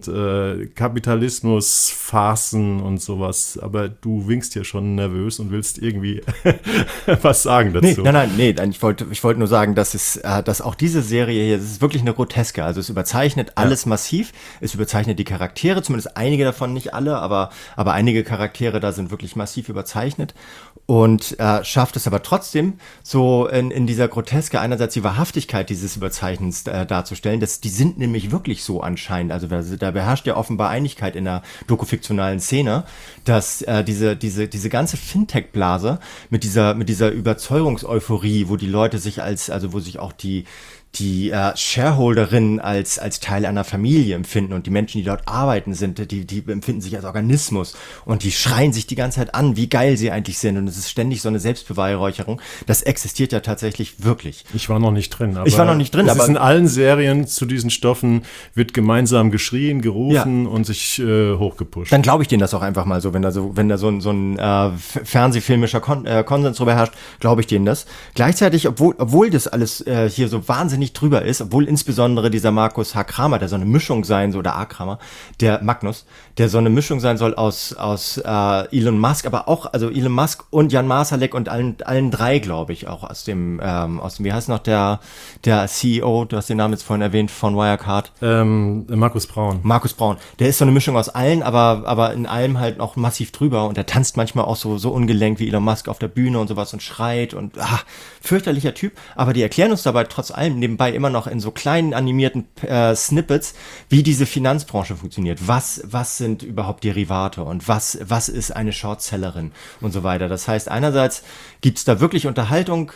Kapitalismus-Farcen und sowas. Aber du winkst hier schon nervös und willst irgendwie was sagen dazu. Nee, ich wollte nur sagen, dass auch diese Serie hier, das ist wirklich eine Groteske. Also es überzeichnet alles massiv. Es überzeichnet die Charaktere, zumindest einige davon, nicht alle, aber einige Charaktere da sind wirklich massiv überzeichnet. Und schafft es aber trotzdem, so in dieser Groteske einerseits die Wahrhaftigkeit dieses Überzeichnens darzustellen. Die sind nämlich wirklich so anscheinend. Also da beherrscht ja offenbar Einigkeit in der dokufiktionalen Szene, dass diese ganze Fintech-Blase mit dieser Überzeugungseuphorie, wo die Leute sich wo sich auch die Shareholderinnen als Teil einer Familie empfinden und die Menschen, die dort arbeiten, die empfinden sich als Organismus und die schreien sich die ganze Zeit an, wie geil sie eigentlich sind, und es ist ständig so eine Selbstbeweihräucherung. Das existiert ja tatsächlich wirklich. Ich war noch nicht drin. Es ist in allen Serien zu diesen Stoffen, wird gemeinsam geschrien, gerufen und sich hochgepusht. Dann glaube ich denen das auch einfach mal so, wenn da so ein fernsehfilmischer Konsens drüber herrscht, glaube ich denen das. Gleichzeitig, obwohl das alles hier so wahnsinnig drüber ist, obwohl insbesondere dieser Markus H. Kramer, der so eine Mischung sein soll, oder A. Kramer, der Magnus, der so eine Mischung sein soll aus Elon Musk, aber auch, also Elon Musk und Jan Marsalek und allen drei, glaube ich, auch aus dem, wie heißt noch der CEO, du hast den Namen jetzt vorhin erwähnt, von Wirecard. Markus Braun. Der ist so eine Mischung aus allen, aber in allem halt auch massiv drüber, und der tanzt manchmal auch so ungelenkt wie Elon Musk auf der Bühne und sowas und schreit und fürchterlicher Typ, aber die erklären uns dabei trotz allem nebenbei immer noch in so kleinen animierten Snippets, wie diese Finanzbranche funktioniert. Was sind überhaupt Derivate und was ist eine Shortsellerin und so weiter. Das heißt, einerseits gibt es da wirklich Unterhaltung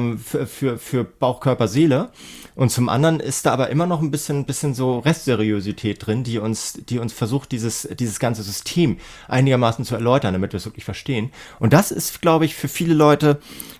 für Bauch, Körper, Seele, und zum anderen ist da aber immer noch ein bisschen so Restseriosität drin, die uns versucht, dieses ganze System einigermaßen zu erläutern, damit wir es wirklich verstehen. Und das ist, glaube ich, für viele Leute,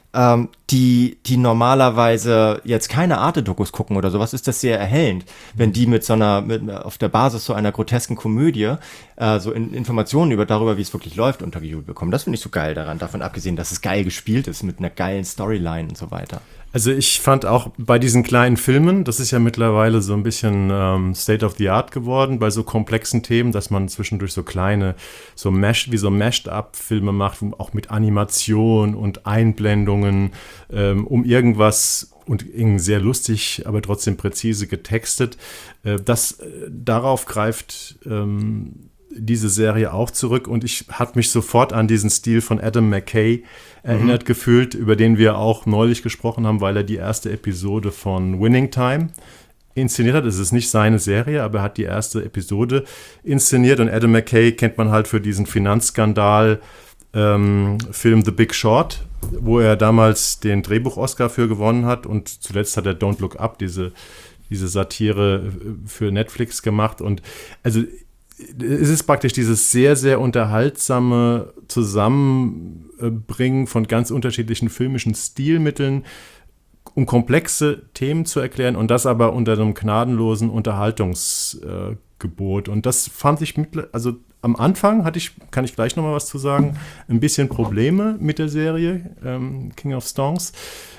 die normalerweise jetzt keine Arte-Dokus gucken oder sowas, ist das sehr erhellend, wenn die auf der Basis so einer grotesken Komödie so Informationen darüber, wie es wirklich läuft, untergejubelt bekommen. Das finde ich so geil daran, davon abgesehen, dass es geil gespielt ist mit einer geilen Storyline und so weiter. Also ich fand auch bei diesen kleinen Filmen, das ist ja mittlerweile so ein bisschen State of the Art geworden, bei so komplexen Themen, dass man zwischendurch so kleine, Mashed-up-Filme macht, auch mit Animation und Einblendungen, um irgendwas, und sehr lustig, aber trotzdem präzise getextet. Darauf greift diese Serie auch zurück, und ich habe mich sofort an diesen Stil von Adam McKay erinnert gefühlt, über den wir auch neulich gesprochen haben, weil er die erste Episode von Winning Time inszeniert hat. Es ist nicht seine Serie, aber er hat die erste Episode inszeniert, und Adam McKay kennt man halt für diesen Finanzskandal Film The Big Short wo er damals den Drehbuch-Oscar für gewonnen hat und zuletzt hat er Don't Look Up, diese Satire für Netflix gemacht. Und also es ist praktisch dieses sehr, sehr unterhaltsame Zusammenbringen von ganz unterschiedlichen filmischen Stilmitteln, um komplexe Themen zu erklären und das aber unter einem gnadenlosen Unterhaltungsgebot. Und das fand ich, also am Anfang kann ich gleich nochmal was zu sagen, ein bisschen Probleme mit der Serie King of Stones.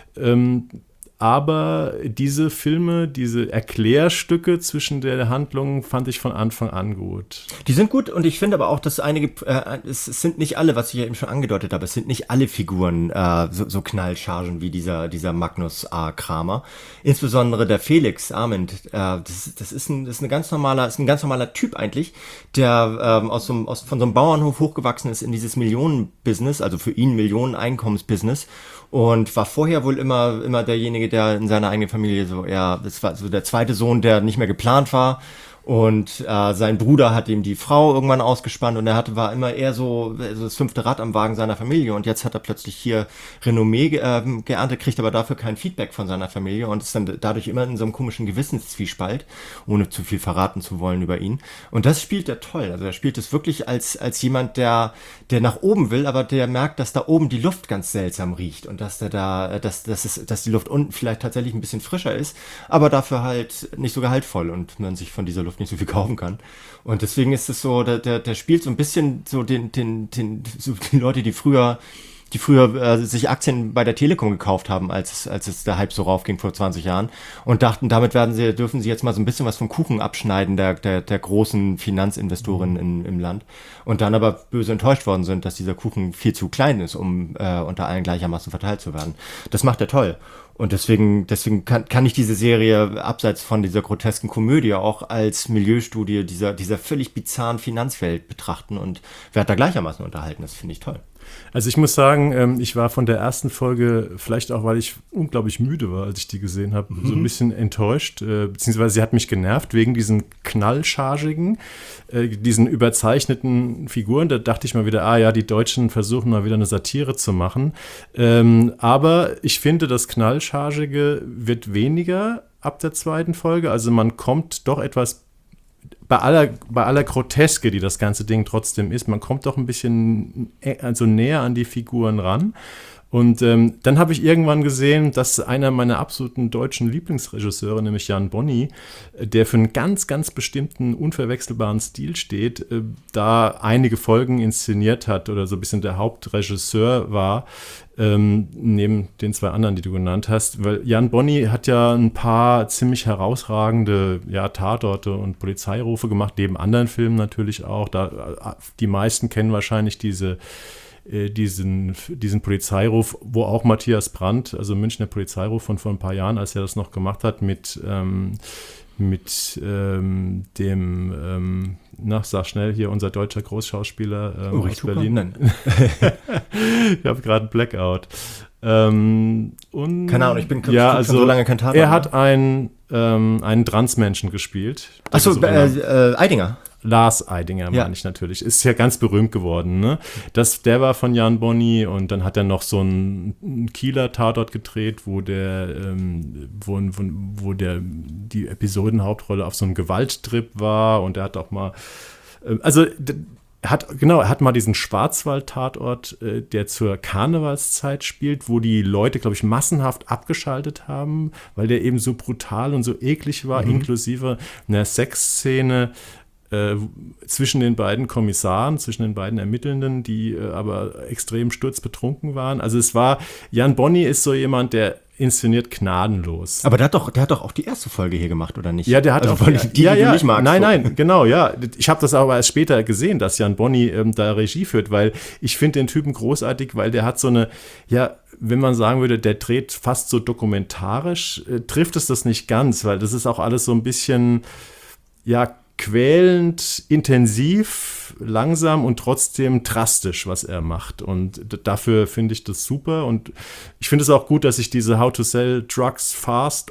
Aber diese Filme, diese Erklärstücke zwischen der Handlung fand ich von Anfang an gut. Die sind gut und ich finde aber auch, dass einige, es sind nicht alle, was ich ja eben schon angedeutet habe, es sind nicht alle Figuren so Knallchargen wie dieser Magnus A. Kramer. Insbesondere der Felix Arment, das ist ein ganz normaler Typ eigentlich, der von so einem Bauernhof hochgewachsen ist in dieses Millionenbusiness, also für ihn Millionen-Einkommensbusiness. Und war vorher wohl immer derjenige, der in seiner eigenen Familie das war so der zweite Sohn, der nicht mehr geplant war. Und sein Bruder hat ihm die Frau irgendwann ausgespannt und war immer eher so das 5. Rad am Wagen seiner Familie. Und jetzt hat er plötzlich hier Renommee geerntet, kriegt aber dafür kein Feedback von seiner Familie und ist dann dadurch immer in so einem komischen Gewissenszwiespalt, ohne zu viel verraten zu wollen über ihn. Und das spielt er toll. Also er spielt es wirklich als jemand, der nach oben will, aber der merkt, dass da oben die Luft ganz seltsam riecht und dass die Luft unten vielleicht tatsächlich ein bisschen frischer ist, aber dafür halt nicht so gehaltvoll und man sich von dieser Luft nicht so viel kaufen kann. Und deswegen ist es so, der spielt so ein bisschen so so die Leute, die früher sich Aktien bei der Telekom gekauft haben, als es der Hype so raufging vor 20 Jahren und dachten, damit dürfen sie jetzt mal so ein bisschen was vom Kuchen abschneiden, der großen Finanzinvestoren im Land. Und dann aber böse enttäuscht worden sind, dass dieser Kuchen viel zu klein ist, um unter allen gleichermaßen verteilt zu werden. Das macht er toll. Und deswegen kann ich diese Serie abseits von dieser grotesken Komödie auch als Milieustudie dieser völlig bizarren Finanzwelt betrachten und werde da gleichermaßen unterhalten. Das finde ich toll. Also ich muss sagen, ich war von der ersten Folge, vielleicht auch, weil ich unglaublich müde war, als ich die gesehen habe, so ein bisschen enttäuscht, beziehungsweise sie hat mich genervt wegen diesen knallchargigen, diesen überzeichneten Figuren. Da dachte ich mal wieder, die Deutschen versuchen mal wieder eine Satire zu machen. Aber ich finde, das Knallchargige wird weniger ab der zweiten Folge. Also man kommt doch etwas bei aller Groteske, die das ganze Ding trotzdem ist, man kommt doch ein bisschen näher an die Figuren ran. Und dann habe ich irgendwann gesehen, dass einer meiner absoluten deutschen Lieblingsregisseure, nämlich Jan Bonny, der für einen ganz, ganz bestimmten, unverwechselbaren Stil steht, da einige Folgen inszeniert hat oder so ein bisschen der Hauptregisseur war, neben den 2 anderen, die du genannt hast. Weil Jan Bonny hat ja ein paar ziemlich herausragende Tatorte und Polizeirufe gemacht, neben anderen Filmen natürlich auch. Die meisten kennen wahrscheinlich diesen Polizeiruf, wo auch Matthias Brandt, also Münchner Polizeiruf von vor ein paar Jahren, als er das noch gemacht hat, mit sag schnell hier, unser deutscher Großschauspieler aus Berlin. Ich habe gerade einen Blackout. Und, keine Ahnung, ich bin schon so lange kein Tatort. Er hat einen Transmenschen gespielt. Achso, Eidinger. Lars Eidinger, meine ich natürlich. Ist ja ganz berühmt geworden, ne? Der war von Jan Bonny und dann hat er noch so einen Kieler Tatort gedreht, wo die Episodenhauptrolle auf so einem Gewalttrip war und er hat auch mal, er hat mal diesen Schwarzwald-Tatort, der zur Karnevalszeit spielt, wo die Leute, glaube ich, massenhaft abgeschaltet haben, weil der eben so brutal und so eklig war, inklusive einer Sexszene zwischen den beiden Kommissaren, zwischen den beiden Ermittelnden, die aber extrem sturzbetrunken waren. Also Jan Bonny ist so jemand, der inszeniert gnadenlos. Aber der hat doch auch die erste Folge hier gemacht, oder nicht? Ja, der hat auch die du nicht magst. Nein, genau, ja. Ich habe das aber erst später gesehen, dass Jan Bonny da Regie führt, weil ich finde den Typen großartig, weil der hat so eine, wenn man sagen würde, der dreht fast so dokumentarisch, trifft es das nicht ganz, weil das ist auch alles so ein bisschen, quälend, intensiv, langsam und trotzdem drastisch, was er macht. Und dafür finde ich das super. Und ich finde es auch gut, dass sich diese How to Sell Drugs Fast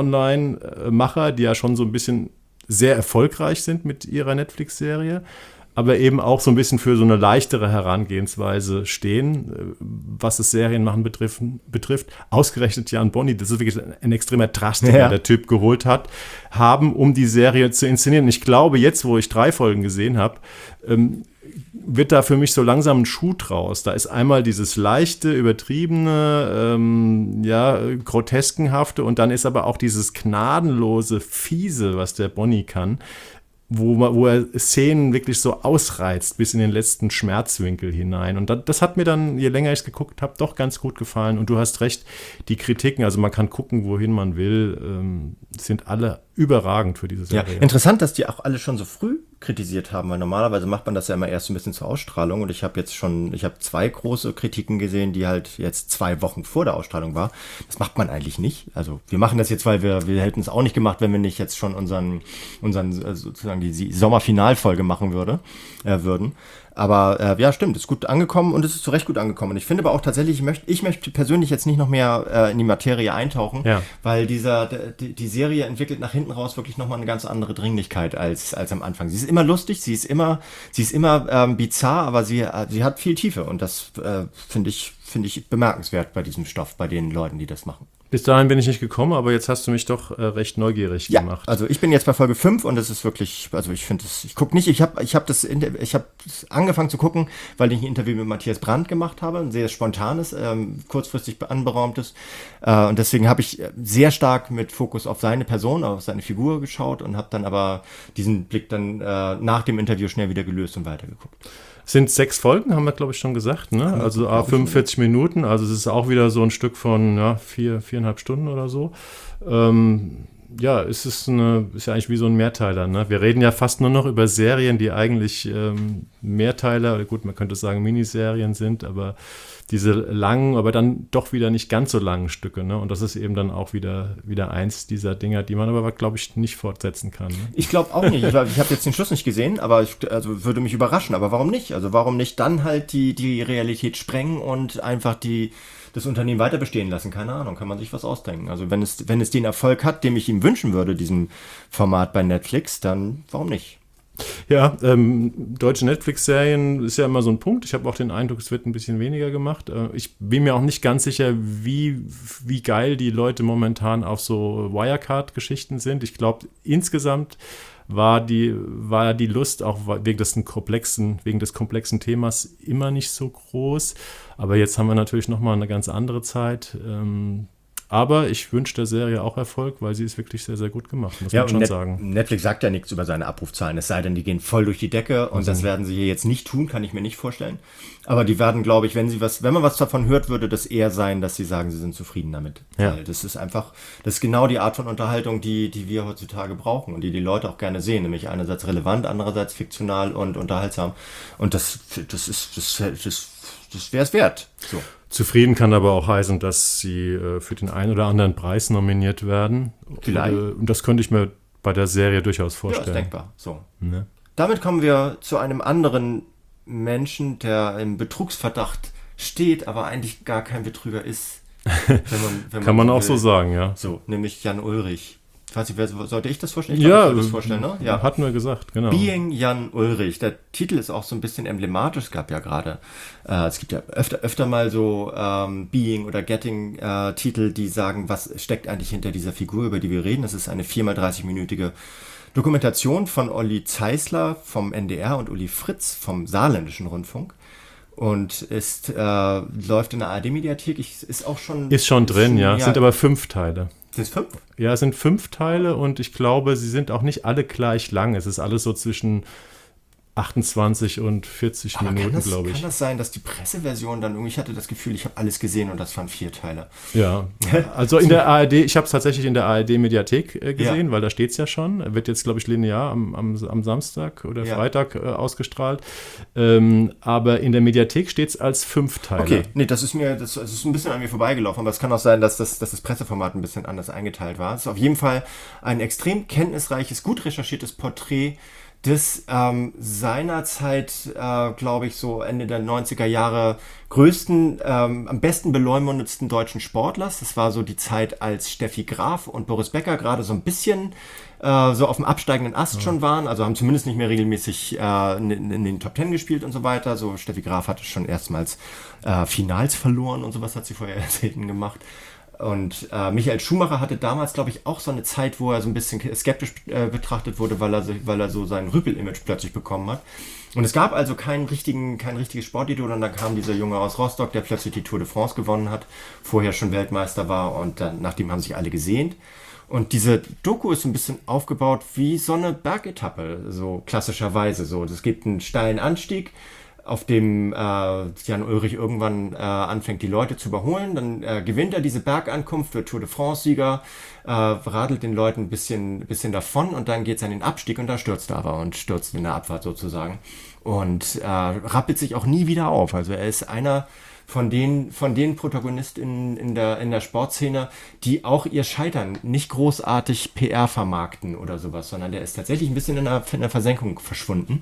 Online-Macher, die ja schon so ein bisschen sehr erfolgreich sind mit ihrer Netflix-Serie, aber eben auch so ein bisschen für so eine leichtere Herangehensweise stehen, was das Serienmachen betrifft. Ausgerechnet Jan Bonny, das ist wirklich ein extremer Drastiker, der Typ geholt hat, haben, um die Serie zu inszenieren. Und ich glaube, jetzt, wo ich 3 Folgen gesehen habe, wird da für mich so langsam ein Schuh draus. Da ist einmal dieses leichte, übertriebene, groteskenhafte und dann ist aber auch dieses gnadenlose, fiese, was der Bonny kann, wo er Szenen wirklich so ausreizt bis in den letzten Schmerzwinkel hinein. Und das hat mir dann, je länger ich es geguckt habe, doch ganz gut gefallen. Und du hast recht, die Kritiken, also man kann gucken, wohin man will, sind alle überragend für diese Serie. Ja, interessant, dass die auch alle schon so früh kritisiert haben, weil normalerweise macht man das ja immer erst ein bisschen zur Ausstrahlung und ich habe 2 große Kritiken gesehen, die halt jetzt 2 Wochen vor der Ausstrahlung war. Das macht man eigentlich nicht. Also wir machen das jetzt, weil wir hätten es auch nicht gemacht, wenn wir nicht jetzt schon unseren sozusagen die Sommerfinalfolge machen würden. Aber ja, stimmt, ist gut angekommen und es ist zu Recht gut angekommen. Und ich finde aber auch tatsächlich, ich möchte persönlich jetzt nicht noch mehr in die Materie eintauchen, weil die Serie entwickelt nach hinten raus wirklich nochmal eine ganz andere Dringlichkeit als am Anfang. Sie ist immer lustig, sie ist immer bizarr, aber sie hat viel Tiefe und das finde ich bemerkenswert bei diesem Stoff, bei den Leuten, die das machen. Bis dahin bin ich nicht gekommen, aber jetzt hast du mich doch recht neugierig gemacht. Ja, also ich bin jetzt bei Folge 5 und es ist wirklich, also ich finde es, ich gucke nicht, ich habe das angefangen zu gucken, weil ich ein Interview mit Matthias Brandt gemacht habe, ein sehr spontanes, kurzfristig anberaumtes und deswegen habe ich sehr stark mit Fokus auf seine Person, auf seine Figur geschaut und habe dann aber diesen Blick dann nach dem Interview schnell wieder gelöst und weitergeguckt. Sind 6 Folgen, haben wir, glaube ich, schon gesagt, ne? Also 45 Minuten, also es ist auch wieder so ein Stück von 4,5 Stunden oder so. Es ist ja eigentlich wie so ein Mehrteiler, ne? Wir reden ja fast nur noch über Serien, die eigentlich Mehrteiler, oder gut, man könnte sagen Miniserien sind, aber diese langen, aber dann doch wieder nicht ganz so langen Stücke, ne? Und das ist eben dann auch wieder eins dieser Dinger, die man aber, glaube ich, nicht fortsetzen kann. Ne? Ich glaube auch nicht. Ich habe jetzt den Schluss nicht gesehen, aber würde mich überraschen. Aber warum nicht? Also warum nicht dann halt die Realität sprengen und einfach das Unternehmen weiter bestehen lassen? Keine Ahnung, kann man sich was ausdenken. Also wenn es den Erfolg hat, den ich ihm wünschen würde, diesem Format bei Netflix, dann warum nicht? Ja, deutsche Netflix-Serien ist ja immer so ein Punkt. Ich habe auch den Eindruck, es wird ein bisschen weniger gemacht. Ich bin mir auch nicht ganz sicher, wie geil die Leute momentan auf so Wirecard-Geschichten sind. Ich glaube, insgesamt war die Lust auch wegen des komplexen Themas immer nicht so groß. Aber jetzt haben wir natürlich nochmal eine ganz andere Zeit. Aber ich wünsche der Serie auch Erfolg, weil sie ist wirklich sehr, sehr gut gemacht, muss man schon sagen. Netflix sagt ja nichts über seine Abrufzahlen, es sei denn, die gehen voll durch die Decke und das werden sie hier jetzt nicht tun, kann ich mir nicht vorstellen. Aber die werden, glaube ich, wenn man was davon hört, würde das eher sein, dass sie sagen, sie sind zufrieden damit. Ja. Weil das ist genau die Art von Unterhaltung, die wir heutzutage brauchen und die Leute auch gerne sehen, nämlich einerseits relevant, andererseits fiktional und unterhaltsam. Und das wäre es wert. So. Zufrieden kann aber auch heißen, dass sie für den einen oder anderen Preis nominiert werden. Vielleicht. Und das könnte ich mir bei der Serie durchaus vorstellen. Ja, ist denkbar. So. Ne? Damit kommen wir zu einem anderen Menschen, der im Betrugsverdacht steht, aber eigentlich gar kein Betrüger ist. Kann man auch so sagen, ja. So, nämlich Jan Ulrich. Ich weiß nicht, sollte ich das vorstellen? Ich sollte das vorstellen, ne? Ja, hatten wir gesagt, genau. Being Jan Ulrich. Der Titel ist auch so ein bisschen emblematisch. Es gab ja gerade, es gibt ja öfter mal so Being oder Getting Titel, die sagen, was steckt eigentlich hinter dieser Figur, über die wir reden. Das ist eine 4x30-minütige Dokumentation von Olli Zeisler vom NDR und Uli Fritz vom Saarländischen Rundfunk. Und läuft in der ARD-Mediathek. Ist schon drin, ja. Es sind aber 5 Teile. Sind es 5? Ja, es sind 5 Teile und ich glaube, sie sind auch nicht alle gleich lang. Es ist alles so zwischen 28 und 40 Minuten, glaube ich. Kann das sein, dass die Presseversion dann irgendwie, ich hatte das Gefühl, ich habe alles gesehen und das waren 4 Teile. Ja, also in der ARD, ich habe es tatsächlich in der ARD-Mediathek gesehen, weil da steht es ja schon. Wird jetzt, glaube ich, linear am Samstag oder Freitag ausgestrahlt. Aber in der Mediathek steht es als 5 Teile. Okay, nee, das ist ein bisschen an mir vorbeigelaufen, aber es kann auch sein, dass das Presseformat ein bisschen anders eingeteilt war. Es ist auf jeden Fall ein extrem kenntnisreiches, gut recherchiertes Porträt des seinerzeit, glaube ich, so Ende der 90er Jahre größten, am besten beleumundetsten deutschen Sportlers. Das war so die Zeit, als Steffi Graf und Boris Becker gerade so ein bisschen so auf dem absteigenden Ast schon waren, also haben zumindest nicht mehr regelmäßig in den Top 10 gespielt und so weiter. So Steffi Graf hatte schon erstmals Finals verloren und sowas hat sie vorher selten gemacht. Und Michael Schumacher hatte damals, glaube ich, auch so eine Zeit, wo er so ein bisschen skeptisch betrachtet wurde, weil er so sein Rüpel-Image plötzlich bekommen hat. Und es gab also kein richtiges Sportidol und dann kam dieser Junge aus Rostock, der plötzlich die Tour de France gewonnen hat, vorher schon Weltmeister war und dann, nachdem haben sich alle gesehnt. Und diese Doku ist ein bisschen aufgebaut wie so eine Bergetappe, so klassischerweise so. Es gibt einen steilen Anstieg, auf dem Jan Ullrich irgendwann anfängt, die Leute zu überholen. Dann gewinnt er diese Bergankunft, wird Tour de France-Sieger, radelt den Leuten ein bisschen davon und dann geht es an den Abstieg und da stürzt er aber und stürzt in der Abfahrt sozusagen. Und rappelt sich auch nie wieder auf. Also er ist einer von den Protagonisten in der Sportszene, die auch ihr Scheitern nicht großartig PR vermarkten oder sowas, sondern der ist tatsächlich ein bisschen in der Versenkung verschwunden.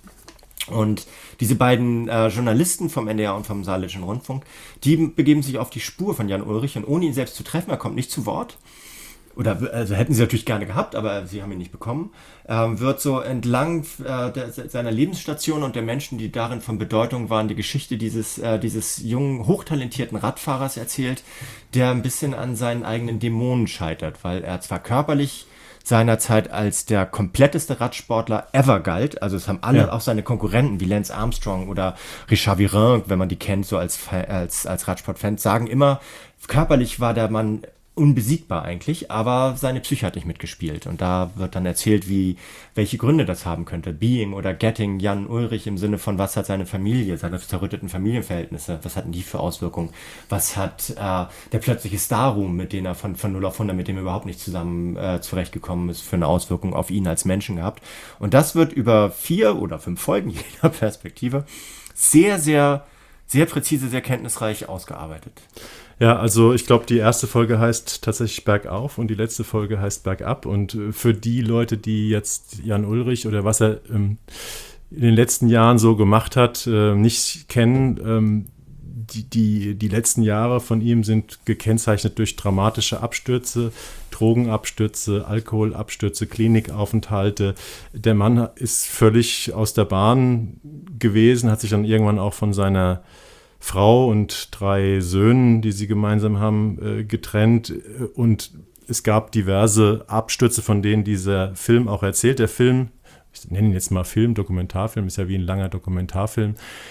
Und diese beiden Journalisten vom NDR und vom Saarländischen Rundfunk, die begeben sich auf die Spur von Jan Ullrich und ohne ihn selbst zu treffen, er kommt nicht zu Wort, oder also hätten sie natürlich gerne gehabt, aber sie haben ihn nicht bekommen, wird so entlang seiner Lebensstation und der Menschen, die darin von Bedeutung waren, die Geschichte dieses jungen, hochtalentierten Radfahrers erzählt, der ein bisschen an seinen eigenen Dämonen scheitert, weil er zwar körperlich seinerzeit als der kompletteste Radsportler ever galt. Also es haben alle, auch seine Konkurrenten wie Lance Armstrong oder Richard Virenque, wenn man die kennt, so als Radsportfans, sagen immer, körperlich war der Mann unbesiegbar eigentlich, aber seine Psyche hat nicht mitgespielt. Und da wird dann erzählt, welche Gründe das haben könnte. Being oder Getting Jan Ullrich im Sinne von, was hat seine Familie, seine zerrütteten Familienverhältnisse, was hatten die für Auswirkungen? Was hat der plötzliche Starruhm, mit dem er von 0 auf 100, mit dem er überhaupt nicht zusammen zurechtgekommen ist, für eine Auswirkung auf ihn als Menschen gehabt? Und das wird über 4 oder 5 Folgen, je nach Perspektive, sehr, sehr, sehr präzise, sehr kenntnisreich ausgearbeitet. Ja, also ich glaube, die erste Folge heißt tatsächlich Bergauf und die letzte Folge heißt Bergab. Und für die Leute, die jetzt Jan Ullrich oder was er in den letzten Jahren so gemacht hat, nicht kennen, die letzten Jahre von ihm sind gekennzeichnet durch dramatische Abstürze, Drogenabstürze, Alkoholabstürze, Klinikaufenthalte. Der Mann ist völlig aus der Bahn gewesen, hat sich dann irgendwann auch von seiner Frau und 3 Söhnen, die sie gemeinsam haben, getrennt. Und es gab diverse Abstürze, von denen dieser Film auch erzählt. Der Film, ich nenne ihn jetzt mal Film, Dokumentarfilm, ist ja wie ein langer Dokumentarfilm,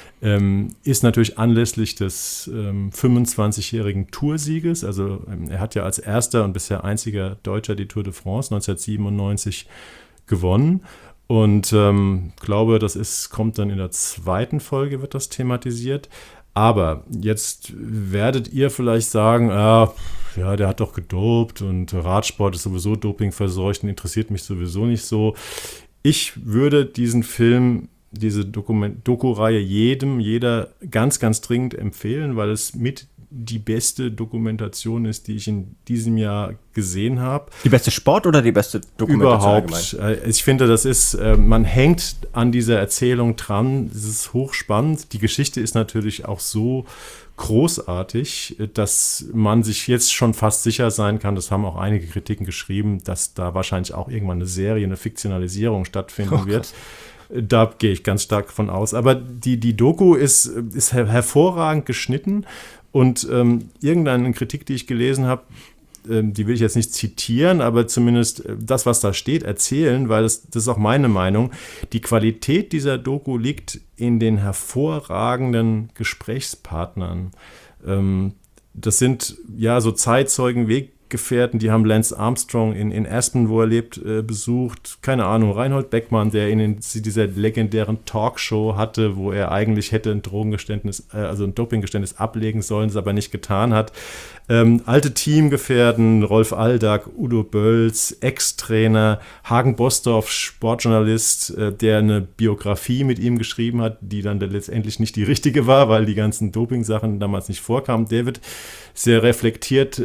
ist natürlich anlässlich des 25-jährigen Toursieges. Also er hat ja als erster und bisher einziger Deutscher die Tour de France 1997 gewonnen. Und glaube, kommt dann in der 2. Folge, wird das thematisiert. Aber jetzt werdet ihr vielleicht sagen, ja, der hat doch gedopt und Radsport ist sowieso dopingverseucht und interessiert mich sowieso nicht so. Ich würde diesen Film, diese Doku-Reihe jeder ganz, ganz dringend empfehlen, weil es mit die beste Dokumentation ist, die ich in diesem Jahr gesehen habe. Die beste Sport oder die beste Dokumentation? Überhaupt. Ich finde, das ist, man hängt an dieser Erzählung dran. Es ist hochspannend. Die Geschichte ist natürlich auch so großartig, dass man sich jetzt schon fast sicher sein kann, das haben auch einige Kritiken geschrieben, dass da wahrscheinlich auch irgendwann eine Serie, eine Fiktionalisierung stattfinden wird. Da gehe ich ganz stark von aus. Aber die Doku ist hervorragend geschnitten. Und irgendeine Kritik, die ich gelesen habe, die will ich jetzt nicht zitieren, aber zumindest das, was da steht, erzählen, weil das ist auch meine Meinung. Die Qualität dieser Doku liegt in den hervorragenden Gesprächspartnern. Das sind ja so Zeitzeugen, Weggefährten, die haben Lance Armstrong in Aspen, wo er lebt, besucht. Keine Ahnung, Reinhold Beckmann, der in dieser legendären Talkshow hatte, wo er eigentlich hätte ein Drogengeständnis, also ein Dopinggeständnis ablegen sollen, es aber nicht getan hat. Alte Teamgefährten, Rolf Aldag, Udo Bölz, Ex-Trainer, Hagen Bosdorf, Sportjournalist, der eine Biografie mit ihm geschrieben hat, die dann letztendlich nicht die richtige war, weil die ganzen Doping-Sachen damals nicht vorkamen. Der wird sehr reflektiert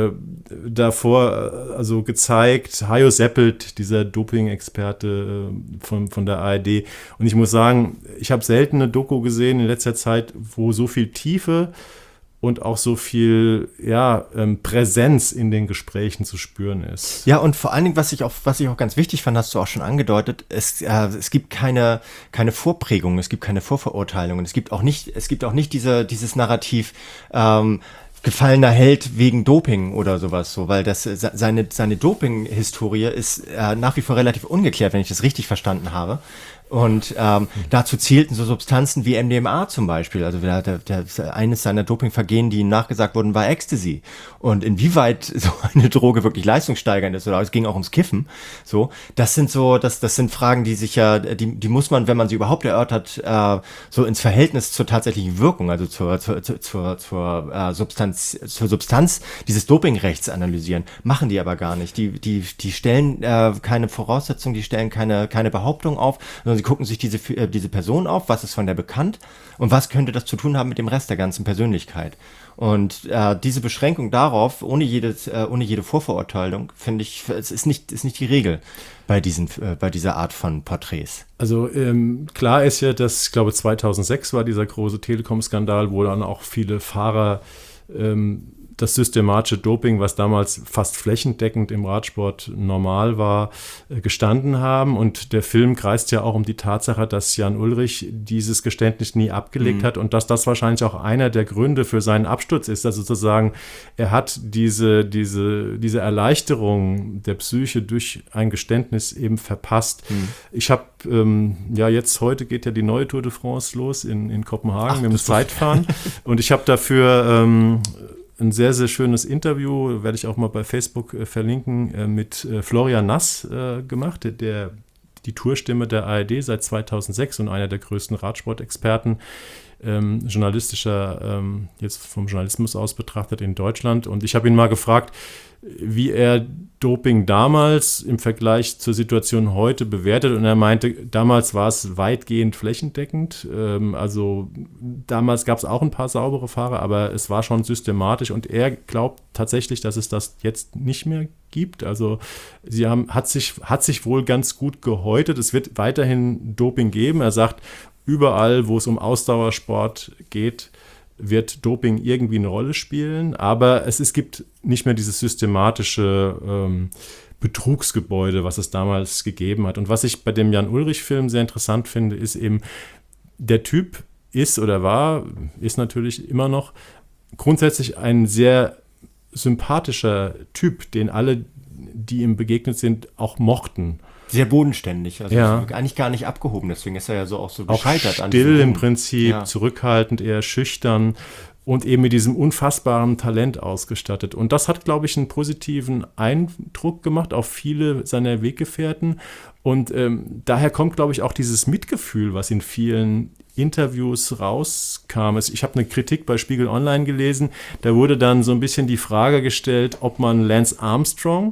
davor also gezeigt. Hajo Seppelt, dieser Doping-Experte von der ARD. Und ich muss sagen, ich habe selten eine Doku gesehen in letzter Zeit, wo so viel Tiefe und auch so viel Präsenz in den Gesprächen zu spüren ist. Ja, und vor allen Dingen, was ich auch ganz wichtig fand, hast du auch schon angedeutet, es gibt keine Vorprägung, es gibt keine Vorverurteilungen, es gibt auch nicht dieses Narrativ, gefallener Held wegen Doping oder sowas, so, weil seine Doping-Historie ist nach wie vor relativ ungeklärt, wenn ich das richtig verstanden habe. Und dazu zählten so Substanzen wie MDMA zum Beispiel. Also eines seiner Dopingvergehen, die ihm nachgesagt wurden, war Ecstasy. Und inwieweit so eine Droge wirklich leistungssteigernd ist, oder es ging auch ums Kiffen, so, das sind Fragen, die sich die muss man, wenn man sie überhaupt erörtert, so ins Verhältnis zur tatsächlichen Wirkung, also zur Substanz dieses Dopingrechts analysieren. Machen die aber gar nicht. Die stellen keine Voraussetzungen, die stellen keine Behauptung auf, sondern sie gucken sich diese Person auf, was ist von der bekannt und was könnte das zu tun haben mit dem Rest der ganzen Persönlichkeit. Und diese Beschränkung darauf, ohne jede Vorverurteilung, finde ich, es ist nicht die Regel bei dieser Art von Porträts. Also klar ist ja, dass, ich glaube 2006 war dieser große Telekom-Skandal, wo dann auch viele Fahrer das systematische Doping, was damals fast flächendeckend im Radsport normal war, gestanden haben. Und der Film kreist ja auch um die Tatsache, dass Jan Ullrich dieses Geständnis nie abgelegt hat und dass das wahrscheinlich auch einer der Gründe für seinen Absturz ist. Also sozusagen, er hat diese Erleichterung der Psyche durch ein Geständnis eben verpasst. Ich habe heute geht ja die neue Tour de France los in Kopenhagen mit dem Zeitfahren. Und ich habe dafür ein sehr, sehr schönes Interview, werde ich auch mal bei Facebook verlinken, mit Florian Nass gemacht, der die Tourstimme der ARD seit 2006 und einer der größten Radsportexperten, journalistischer, jetzt vom Journalismus aus betrachtet in Deutschland. Und ich habe ihn mal gefragt, wie er Doping damals im Vergleich zur Situation heute bewertet. Und er meinte, damals war es weitgehend flächendeckend. Also damals gab es auch ein paar saubere Fahrer, aber es war schon systematisch. Und er glaubt tatsächlich, dass es das jetzt nicht mehr gibt. Also hat sich wohl ganz gut gehäutet. Es wird weiterhin Doping geben. Er sagt, überall, wo es um Ausdauersport geht, wird Doping irgendwie eine Rolle spielen, aber es gibt nicht mehr dieses systematische Betrugsgebäude, was es damals gegeben hat. Und was ich bei dem Jan Ullrich-Film sehr interessant finde, ist eben, der Typ ist natürlich immer noch grundsätzlich ein sehr sympathischer Typ, den alle, die ihm begegnet sind, auch mochten. Sehr bodenständig, also eigentlich gar nicht abgehoben, deswegen ist er ja so auch so gescheitert. Auch still im Prinzip, zurückhaltend, eher schüchtern und eben mit diesem unfassbaren Talent ausgestattet. Und das hat, glaube ich, einen positiven Eindruck gemacht auf viele seiner Weggefährten. Und daher kommt, glaube ich, auch dieses Mitgefühl, was in vielen Interviews rauskam. Ich habe eine Kritik bei Spiegel Online gelesen, da wurde dann so ein bisschen die Frage gestellt, ob man Lance Armstrong,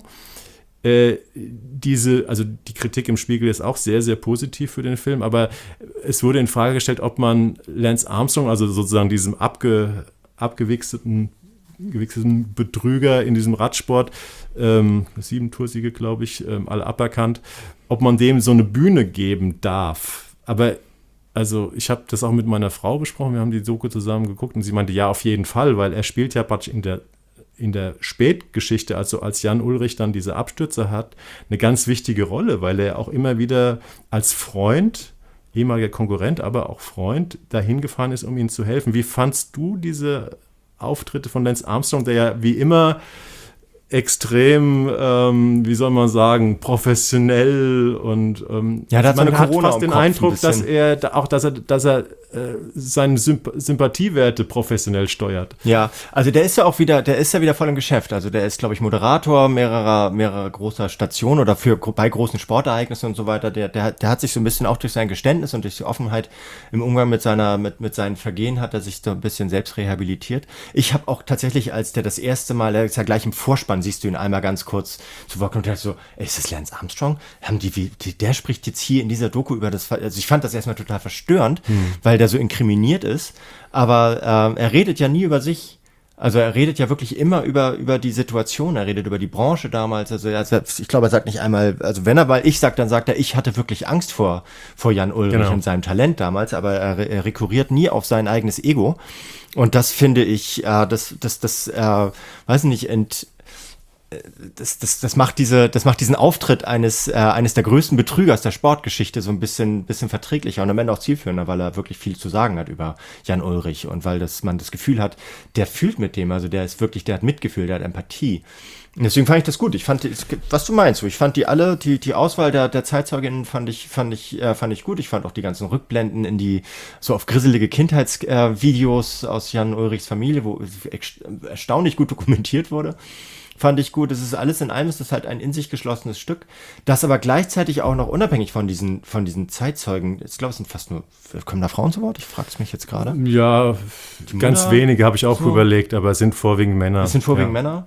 die Kritik im Spiegel ist auch sehr, sehr positiv für den Film, aber es wurde in Frage gestellt, ob man Lance Armstrong, also sozusagen diesem abgewichsten Betrüger in diesem Radsport, 7 Toursiege, glaube ich, alle aberkannt, ob man dem so eine Bühne geben darf. Aber also ich habe das auch mit meiner Frau besprochen, wir haben die Doku zusammen geguckt und sie meinte, ja, auf jeden Fall, weil er spielt ja praktisch in der Spätgeschichte, also als Jan Ullrich dann diese Abstürze hat, eine ganz wichtige Rolle, weil er auch immer wieder als Freund, ehemaliger Konkurrent, aber auch Freund, dahin gefahren ist, um ihnen zu helfen. Wie fandst du diese Auftritte von Lance Armstrong, der ja wie immer extrem, wie soll man sagen, professionell und da hat man so hat Corona fast den Eindruck, dass er seine Sympathiewerte professionell steuert. Ja, also der ist ja wieder voll im Geschäft. Also der ist, glaube ich, Moderator mehrerer großer Stationen oder bei großen Sportereignissen und so weiter. Der hat sich so ein bisschen auch durch sein Geständnis und durch die Offenheit im Umgang mit seinen Vergehen hat er sich so ein bisschen selbst rehabilitiert. Ich habe auch tatsächlich, als der das erste Mal, der ist ja gleich im Vorspann, siehst du ihn einmal ganz kurz zu Wort und der so, ist das Lance Armstrong? Der spricht jetzt hier in dieser Doku über das, also ich fand das erstmal total verstörend, weil der so inkriminiert ist, aber er redet ja nie über sich. Also er redet ja wirklich immer über die Situation, er redet über die Branche damals, also ich glaube, er sagt nicht einmal, also wenn er mal ich sagt, dann sagt er, ich hatte wirklich Angst vor Jan Ullrich und seinem Talent damals, aber er rekurriert nie auf sein eigenes Ego und das finde ich, weiß nicht, das macht diesen Auftritt eines der größten Betrügers der Sportgeschichte so ein bisschen verträglicher und am Ende auch zielführender, weil er wirklich viel zu sagen hat über Jan Ullrich und weil man das Gefühl hat, der fühlt mit dem, also der hat Mitgefühl, der hat Empathie. Und deswegen fand ich das gut. Ich fand, was du meinst, ich fand die Auswahl der Zeitzeuginnen fand ich gut. Ich fand auch die ganzen Rückblenden in die, so auf grisselige Kindheitsvideos aus Jan Ullrichs Familie, wo erstaunlich gut dokumentiert wurde. Fand ich gut. Es ist alles in allem, es ist halt ein in sich geschlossenes Stück, das aber gleichzeitig auch noch unabhängig von diesen Zeitzeugen, ich glaube, es sind fast nur, kommen da Frauen zu Wort? Ich frage es mich jetzt gerade. Ja, ganz wenige habe ich auch so überlegt, aber es sind vorwiegend Männer. Es sind vorwiegend Männer.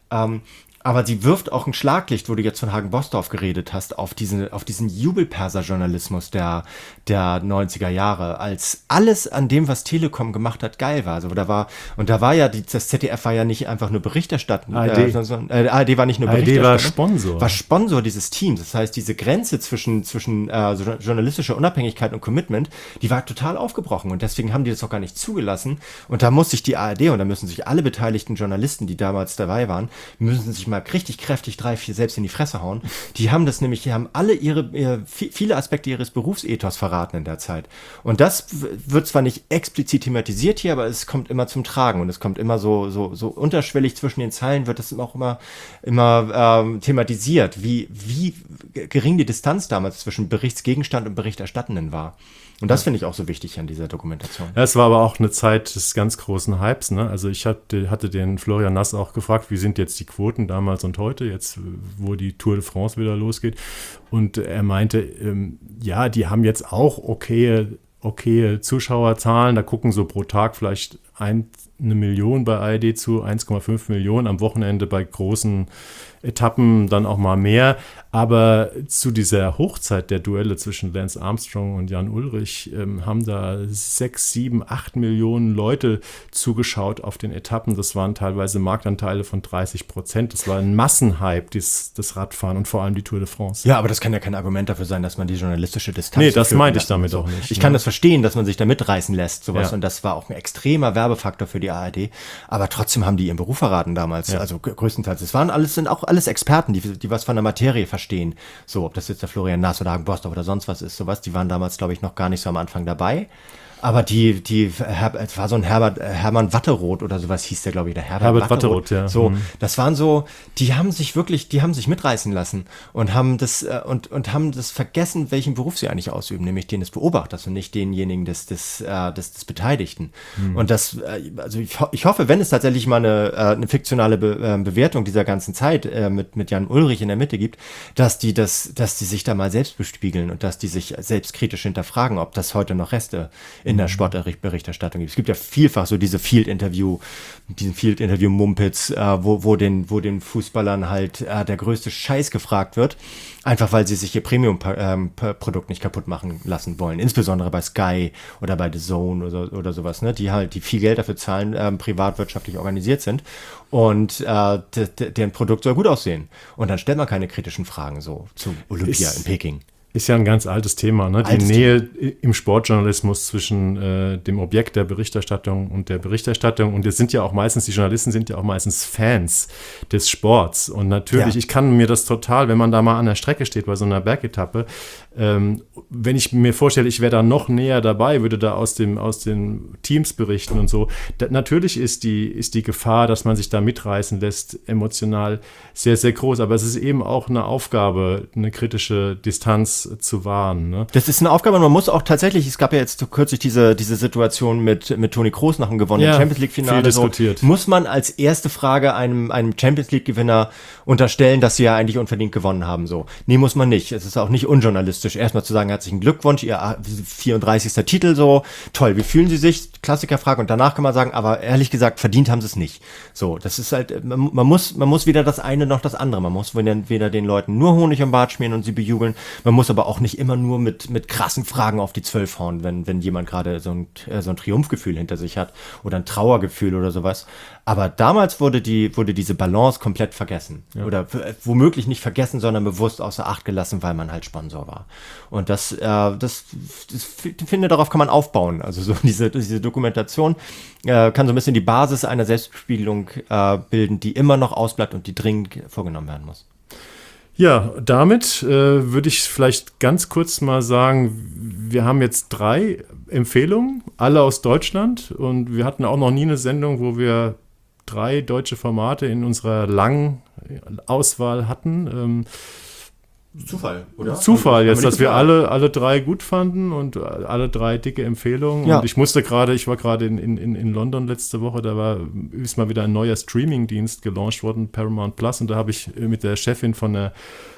Aber sie wirft auch ein Schlaglicht, wo du jetzt von Hagen-Bossdorf geredet hast, auf diesen Jubelperser-Journalismus der 90er Jahre, als alles an dem, was Telekom gemacht hat, geil war. Also da war ja, das ZDF war ja nicht einfach nur Berichterstattung. ARD war nicht nur Berichterstattung. ARD war Sponsor. War Sponsor dieses Teams. Das heißt, diese Grenze zwischen journalistischer Unabhängigkeit und Commitment, die war total aufgebrochen und deswegen haben die das auch gar nicht zugelassen. Und da muss sich die ARD und da müssen sich alle beteiligten Journalisten, die damals dabei waren, müssen sich mal richtig kräftig 3-4 selbst in die Fresse hauen. Die haben alle viele Aspekte ihres Berufsethos verraten in der Zeit. Und das wird zwar nicht explizit thematisiert hier, aber es kommt immer zum Tragen und es kommt immer so unterschwellig zwischen den Zeilen wird es auch immer thematisiert, wie gering die Distanz damals zwischen Berichtsgegenstand und Berichterstattenden war. Und das finde ich auch so wichtig an dieser Dokumentation. Ja, es war aber auch eine Zeit des ganz großen Hypes, ne? Also ich hatte den Florian Nass auch gefragt, wie sind jetzt die Quoten damals und heute, jetzt wo die Tour de France wieder losgeht. Und er meinte, ja, die haben jetzt auch okay Zuschauerzahlen, da gucken so pro Tag vielleicht 1 Million bei ARD zu, 1,5 Millionen am Wochenende bei großen Etappen dann auch mal mehr. Aber zu dieser Hochzeit der Duelle zwischen Lance Armstrong und Jan Ullrich haben da 6, 7, 8 Millionen Leute zugeschaut auf den Etappen. Das waren teilweise Marktanteile von 30%. Das war ein Massenhype, das Radfahren und vor allem die Tour de France. Ja, aber das kann ja kein Argument dafür sein, dass man die journalistische Distanz... Nee, das meinte ich damit auch nicht. Ich kann das verstehen, dass man sich da mitreißen lässt, sowas. Ja. Und das war auch ein extremer Werbefaktor für die ARD. Aber trotzdem haben die ihren Beruf verraten damals. Ja. Also größtenteils. Sind auch alles Experten, die was von der Materie verstehen. So, ob das jetzt der Florian Nass oder Hagen Bossdorf oder sonst was ist, sowas, die waren damals, glaube ich, noch gar nicht so am Anfang dabei. Aber es war so ein Hermann Watteroth oder sowas hieß der, glaube ich, der Herbert Watteroth, ja. So, das waren so, die haben sich mitreißen lassen und haben das vergessen, welchen Beruf sie eigentlich ausüben, nämlich den des Beobachters und nicht denjenigen des Beteiligten. Und das, also ich hoffe, wenn es tatsächlich mal eine fiktionale Bewertung dieser ganzen Zeit mit Jan Ullrich in der Mitte gibt, dass die sich da mal selbst bespiegeln und dass die sich selbstkritisch hinterfragen, ob das heute noch Reste in der Sportberichterstattung gibt. Es gibt ja vielfach so diesen Field-Interview-Mumpitz, wo den Fußballern halt der größte Scheiß gefragt wird, einfach weil sie sich ihr Premium-Produkt nicht kaputt machen lassen wollen. Insbesondere bei Sky oder bei The Zone oder sowas, ne? Die viel Geld dafür zahlen, privatwirtschaftlich organisiert sind und deren Produkt soll gut aussehen. Und dann stellt man keine kritischen Fragen so zu Olympia in Peking. Ist ja ein ganz altes Thema, ne? Die Nähe im Sportjournalismus zwischen dem Objekt der Berichterstattung und der Berichterstattung. Und die Journalisten sind ja auch meistens Fans des Sports. Und natürlich, Ich kann mir das total, wenn man da mal an der Strecke steht bei so einer Bergetappe, wenn ich mir vorstelle, ich wäre da noch näher dabei, würde da aus den Teams berichten und so. Natürlich ist die Gefahr, dass man sich da mitreißen lässt, emotional sehr, sehr groß. Aber es ist eben auch eine Aufgabe, eine kritische Distanz zu wahren. Ne? Das ist eine Aufgabe und man muss auch tatsächlich, es gab ja jetzt kürzlich diese Situation mit Toni Kroos nach dem gewonnenen Champions League-Finale. Viel diskutiert. Muss man als erste Frage einem Champions League-Gewinner unterstellen, dass sie ja eigentlich unverdient gewonnen haben? So. Nee, muss man nicht. Es ist auch nicht unjournalistisch. Erstmal zu sagen, herzlichen Glückwunsch, ihr 34. Titel, so toll, wie fühlen Sie sich? Klassikerfrage. Und danach kann man sagen, aber ehrlich gesagt, verdient haben sie es nicht. So, das ist halt, man muss weder das eine noch das andere. Man muss weder den Leuten nur Honig am Bart schmieren und sie bejubeln. Man muss aber auch nicht immer nur mit krassen Fragen auf die 12 hauen, wenn jemand gerade so ein Triumphgefühl hinter sich hat oder ein Trauergefühl oder sowas. Aber damals wurde diese Balance komplett vergessen. Ja. Oder womöglich nicht vergessen, sondern bewusst außer Acht gelassen, weil man halt Sponsor war. Und das finde, darauf kann man aufbauen. Also so diese Dokumentation kann so ein bisschen die Basis einer Selbstspiegelung bilden, die immer noch ausbleibt und die dringend vorgenommen werden muss. Ja, damit würde ich vielleicht ganz kurz mal sagen, wir haben jetzt 3 Empfehlungen, alle aus Deutschland, und wir hatten auch noch nie eine Sendung, wo wir 3 deutsche Formate in unserer langen Auswahl hatten. Zufall, oder? Zufall jetzt, dass wir alle 3 gut fanden und alle 3 dicke Empfehlungen. Ja. Und ich war gerade in London letzte Woche, da ist mal wieder ein neuer Streaming-Dienst gelauncht worden, Paramount Plus, und da habe ich mit der Chefin von der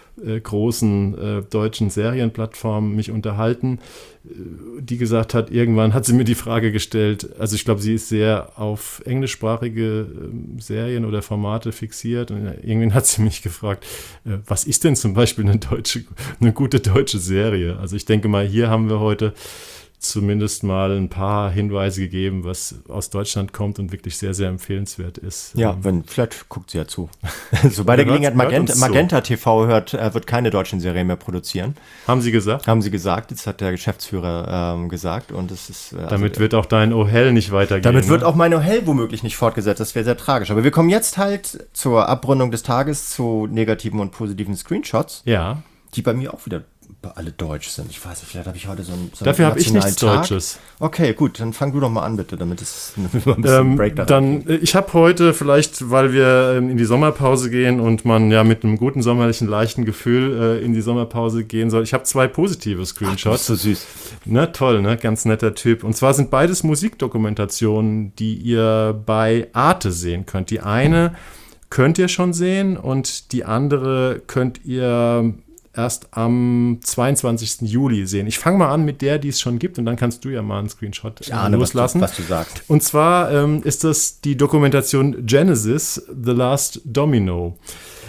großen deutschen Serienplattform mich unterhalten, die gesagt hat, irgendwann hat sie mir die Frage gestellt, also ich glaube, sie ist sehr auf englischsprachige Serien oder Formate fixiert, und irgendwann hat sie mich gefragt, was ist denn zum Beispiel eine gute deutsche Serie? Also ich denke mal, hier haben wir heute zumindest mal ein paar Hinweise gegeben, was aus Deutschland kommt und wirklich sehr, sehr empfehlenswert ist. Ja, vielleicht guckt sie ja zu. So bei der Gelegenheit, Magenta TV wird keine deutschen Serien mehr produzieren. Haben Sie gesagt? Haben sie gesagt, jetzt hat der Geschäftsführer gesagt, und es ist... damit wird auch dein Oh Hell nicht weitergehen. Damit wird auch mein Oh Hell womöglich nicht fortgesetzt, das wäre sehr tragisch. Aber wir kommen jetzt halt zur Abrundung des Tages zu negativen und positiven Screenshots. Ja. Die bei mir auch wieder alle deutsch sind. Ich weiß nicht, vielleicht habe ich heute so einen Dafür habe ich nichts Tag. Deutsches. Okay, gut, dann fang du doch mal an, bitte, damit es ein bisschen Break da Ich habe heute vielleicht, weil wir in die Sommerpause gehen und man ja mit einem guten sommerlichen, leichten Gefühl in die Sommerpause gehen soll, ich habe 2 positive Screenshots. Ach, das ist so süß. Ne, toll, ne? Ganz netter Typ. Und zwar sind beides Musikdokumentationen, die ihr bei Arte sehen könnt. Die eine könnt ihr schon sehen und die andere könnt ihr erst am 22. Juli sehen. Ich fange mal an mit der, die es schon gibt, und dann kannst du ja mal einen Screenshot loslassen. Was du sagst. Und zwar ist das die Dokumentation Genesis, The Last Domino.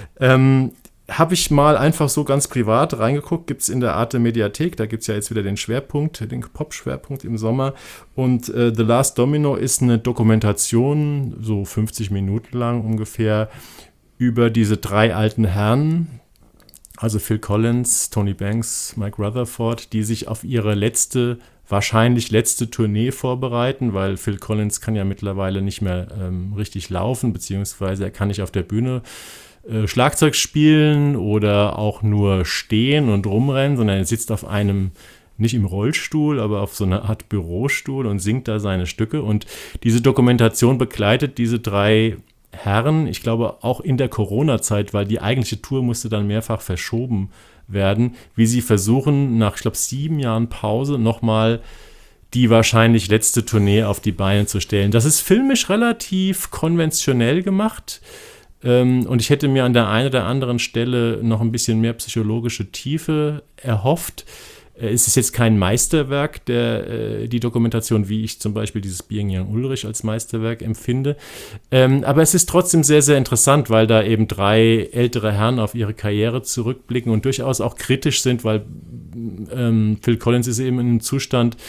Habe ich mal einfach so ganz privat reingeguckt, gibt es in der Arte Mediathek, da gibt es ja jetzt wieder den Pop-Schwerpunkt im Sommer, und The Last Domino ist eine Dokumentation, so 50 Minuten lang ungefähr, über diese 3 alten Herren, also Phil Collins, Tony Banks, Mike Rutherford, die sich auf ihre wahrscheinlich letzte Tournee vorbereiten, weil Phil Collins kann ja mittlerweile nicht mehr richtig laufen, beziehungsweise er kann nicht auf der Bühne Schlagzeug spielen oder auch nur stehen und rumrennen, sondern er sitzt auf einem, nicht im Rollstuhl, aber auf so einer Art Bürostuhl und singt da seine Stücke. Und diese Dokumentation begleitet diese 3 Herren, ich glaube auch in der Corona-Zeit, weil die eigentliche Tour musste dann mehrfach verschoben werden, wie sie versuchen, nach, ich glaube, 7 Jahren Pause nochmal die wahrscheinlich letzte Tournee auf die Beine zu stellen. Das ist filmisch relativ konventionell gemacht, und ich hätte mir an der einen oder anderen Stelle noch ein bisschen mehr psychologische Tiefe erhofft. Es ist jetzt kein Meisterwerk, die Dokumentation, wie ich zum Beispiel dieses Being Young Ulrich als Meisterwerk empfinde. Aber es ist trotzdem sehr, sehr interessant, weil da eben 3 ältere Herren auf ihre Karriere zurückblicken und durchaus auch kritisch sind, weil Phil Collins ist eben in einem Zustand,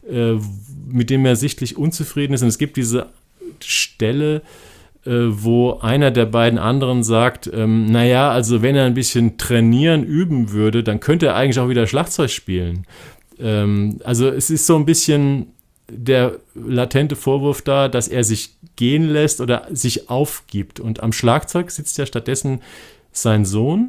mit dem er sichtlich unzufrieden ist. Und es gibt diese Stelle, wo einer der beiden anderen sagt, naja, also wenn er ein bisschen trainieren, üben würde, dann könnte er eigentlich auch wieder Schlagzeug spielen. Also es ist so ein bisschen der latente Vorwurf da, dass er sich gehen lässt oder sich aufgibt. Und am Schlagzeug sitzt ja stattdessen sein Sohn,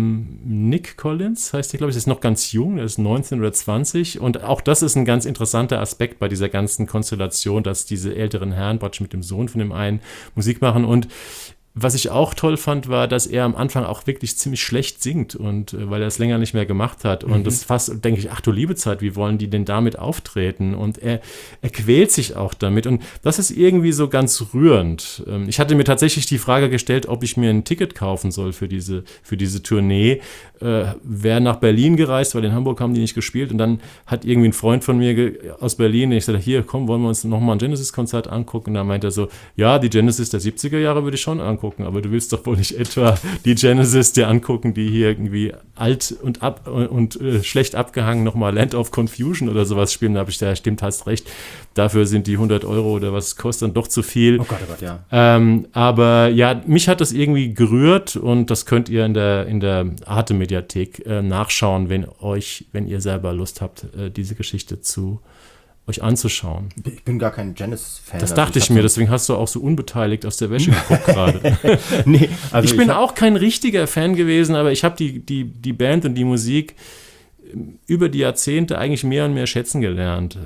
Nick Collins, heißt er, glaube ich, ist noch ganz jung, er ist 19 oder 20. Und auch das ist ein ganz interessanter Aspekt bei dieser ganzen Konstellation, dass diese älteren Herren praktisch mit dem Sohn von dem einen Musik machen. Und was ich auch toll fand, war, dass er am Anfang auch wirklich ziemlich schlecht singt, und weil er es länger nicht mehr gemacht hat. Und das fast, denke ich, ach du liebe Zeit, wie wollen die denn damit auftreten? Und er quält sich auch damit. Und das ist irgendwie so ganz rührend. Ich hatte mir tatsächlich die Frage gestellt, ob ich mir ein Ticket kaufen soll für diese Tournee. Wäre nach Berlin gereist, weil in Hamburg haben die nicht gespielt. Und dann hat irgendwie ein Freund von mir aus Berlin, ich sagte, hier, komm, wollen wir uns nochmal ein Genesis-Konzert angucken? Und da meinte er so, ja, die Genesis der 70er Jahre würde ich schon angucken. angucken, aber du willst doch wohl nicht etwa die Genesis dir angucken, die hier irgendwie alt und schlecht abgehangen nochmal Land of Confusion oder sowas spielen. Da habe ich gesagt, stimmt, hast recht. Dafür sind die 100 Euro oder was kostet dann doch zu viel. Oh Gott, ja. Aber ja, mich hat das irgendwie gerührt und das könnt ihr in der Arte-Mediathek nachschauen, wenn ihr selber Lust habt, diese Geschichte euch anzuschauen. Ich bin gar kein Genesis-Fan. Das dachte ich mir, deswegen hast du auch so unbeteiligt aus der Wäsche geguckt gerade. Nee, also ich bin auch kein richtiger Fan gewesen, aber ich habe die Band und die Musik über die Jahrzehnte eigentlich mehr und mehr schätzen gelernt.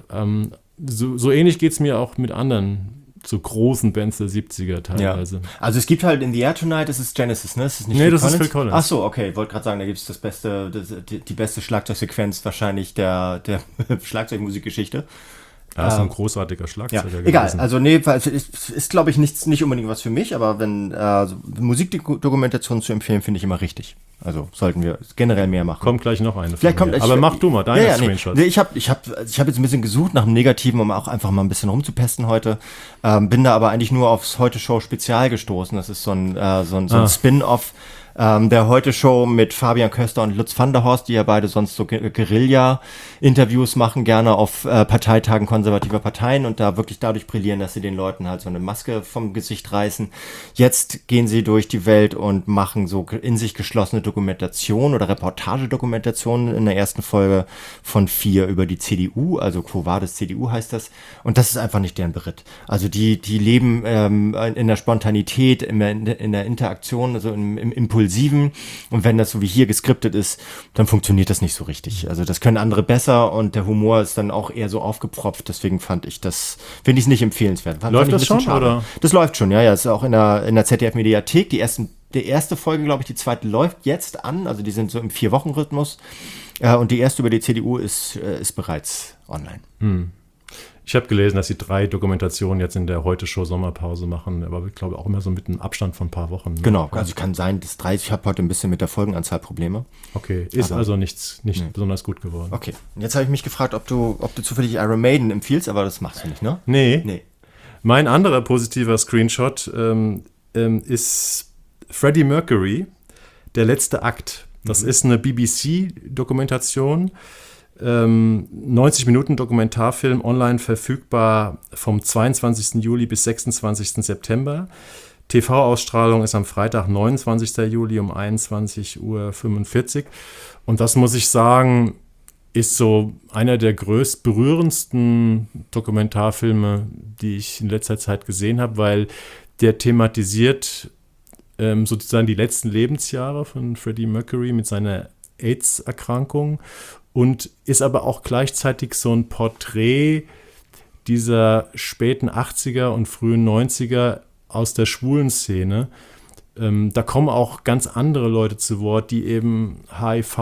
So ähnlich geht es mir auch mit anderen so großen Bands der 70er teilweise. Ja. Also es gibt halt in The Air Tonight, das ist Genesis, ne? Das ist nicht Phil Collins? Ist Phil Collins. Ach so, okay. Ich wollte gerade sagen, da gibt es die beste Schlagzeugsequenz wahrscheinlich der Schlagzeugmusikgeschichte. Er ist ein großartiger Schlagzeuger gewesen. Egal, also ist glaube ich nicht unbedingt was für mich, aber wenn Musikdokumentationen zu empfehlen, finde ich immer richtig. Also sollten wir generell mehr machen. Kommt gleich noch eine. Aber mach du mal deine Screenshots. Nee, ich hab jetzt ein bisschen gesucht nach einem Negativen, um auch einfach mal ein bisschen rumzupesten heute. Bin da aber eigentlich nur aufs Heute-Show-Spezial gestoßen. Das ist so ein Spin-off der Heute-Show mit Fabian Köster und Lutz van der Horst, die ja beide sonst so Guerilla-Interviews machen, gerne auf Parteitagen konservativer Parteien und da wirklich dadurch brillieren, dass sie den Leuten halt so eine Maske vom Gesicht reißen. Jetzt gehen sie durch die Welt und machen so in sich geschlossene Dokumentation oder Reportagedokumentation in der ersten Folge von 4 über die CDU, also Quo Vadis CDU heißt das. Und das ist einfach nicht deren Beritt. Also die leben in der Spontanität, in der Interaktion, also im Impulsiven. Und wenn das so wie hier geskriptet ist, dann funktioniert das nicht so richtig. Also das können andere besser und der Humor ist dann auch eher so aufgepropft. Deswegen finde ich es nicht empfehlenswert. Läuft das schon, oder? Das läuft schon, ja. Ist auch in der ZDF-Mediathek. Die erste Folge, glaube ich, die zweite läuft jetzt an. Also die sind so im 4-Wochen-Rhythmus. Und die erste über die CDU ist bereits online. Ich habe gelesen, dass sie 3 Dokumentationen jetzt in der Heute-Show-Sommerpause machen, aber ich glaube auch immer so mit einem Abstand von ein paar Wochen. Ne? Genau, also kann sein, dass 30, ich habe heute ein bisschen mit der Folgenanzahl Probleme. Okay, ist also nicht besonders gut geworden. Okay, und jetzt habe ich mich gefragt, ob du zufällig Iron Maiden empfiehlst, aber das machst du nicht, ne? Nee. Mein anderer positiver Screenshot ist Freddie Mercury, der letzte Akt. Das ist eine BBC-Dokumentation. 90 Minuten Dokumentarfilm, online verfügbar vom 22. Juli bis 26. September. TV-Ausstrahlung ist am Freitag, 29. Juli um 21:45 Uhr. Und das muss ich sagen, ist so einer der berührendsten Dokumentarfilme, die ich in letzter Zeit gesehen habe, weil der thematisiert sozusagen die letzten Lebensjahre von Freddie Mercury mit seiner AIDS-Erkrankung und ist aber auch gleichzeitig so ein Porträt dieser späten 80er und frühen 90er aus der schwulen Szene. Da kommen auch ganz andere Leute zu Wort, die eben HIV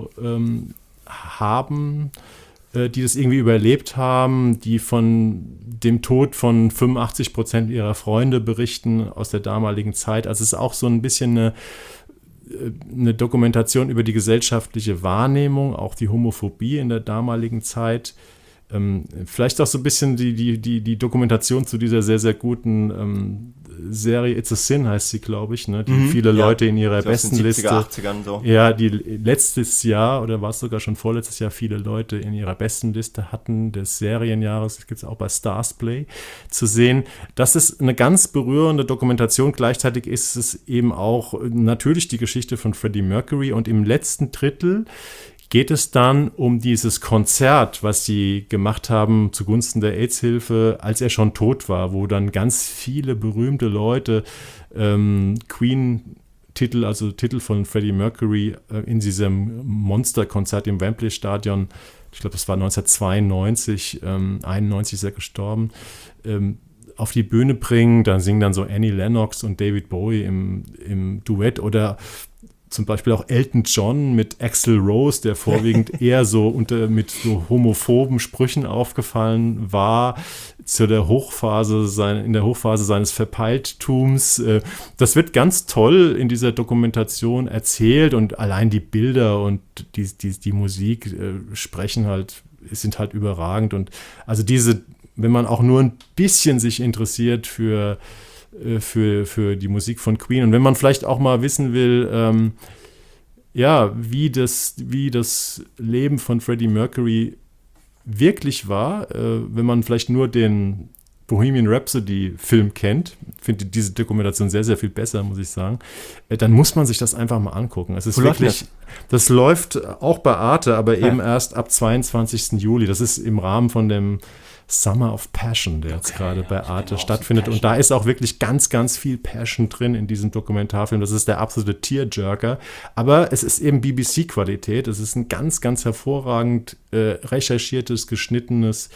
haben, die das irgendwie überlebt haben, die von dem Tod von 85% ihrer Freunde berichten aus der damaligen Zeit. Also es ist auch so ein bisschen eine Dokumentation über die gesellschaftliche Wahrnehmung, auch die Homophobie in der damaligen Zeit. Vielleicht auch so ein bisschen die Dokumentation zu dieser sehr, sehr guten Serie It's a Sin heißt sie, glaube ich, ne? Die viele Leute in ihrer besten Liste. 80ern so. Ja, die letztes Jahr oder war es sogar schon vorletztes Jahr viele Leute in ihrer besten Liste hatten des Serienjahres. Das gibt es auch bei Starzplay zu sehen. Das ist eine ganz berührende Dokumentation. Gleichzeitig ist es eben auch natürlich die Geschichte von Freddie Mercury und im letzten Drittel geht es dann um dieses Konzert, was sie gemacht haben zugunsten der AIDS-Hilfe, als er schon tot war, wo dann ganz viele berühmte Leute Queen-Titel, also Titel von Freddie Mercury in diesem Monsterkonzert im Wembley-Stadion, ich glaube, das war 1992, 91 ist er gestorben, auf die Bühne bringen. Dann singen dann so Annie Lennox und David Bowie im Duett oder zum Beispiel auch Elton John mit Axl Rose, der vorwiegend eher so mit so homophoben Sprüchen aufgefallen war, in der Hochphase seines Verpeiltums. Das wird ganz toll in dieser Dokumentation erzählt und allein die Bilder und die Musik sind halt überragend. Und also wenn man auch nur ein bisschen sich interessiert für für die Musik von Queen. Und wenn man vielleicht auch mal wissen will, wie das Leben von Freddie Mercury wirklich war, wenn man vielleicht nur den Bohemian Rhapsody-Film kennt, finde diese Dokumentation sehr, sehr viel besser, muss ich sagen, dann muss man sich das einfach mal angucken. Es ist wirklich, das läuft auch bei Arte, aber eben erst ab 22. Juli. Das ist im Rahmen von dem Summer of Passion, der jetzt gerade bei Arte stattfindet. Und da ist auch wirklich ganz, ganz viel Passion drin in diesem Dokumentarfilm. Das ist der absolute Tearjerker. Aber es ist eben BBC-Qualität. Es ist ein ganz, ganz hervorragend recherchiertes, geschnittenes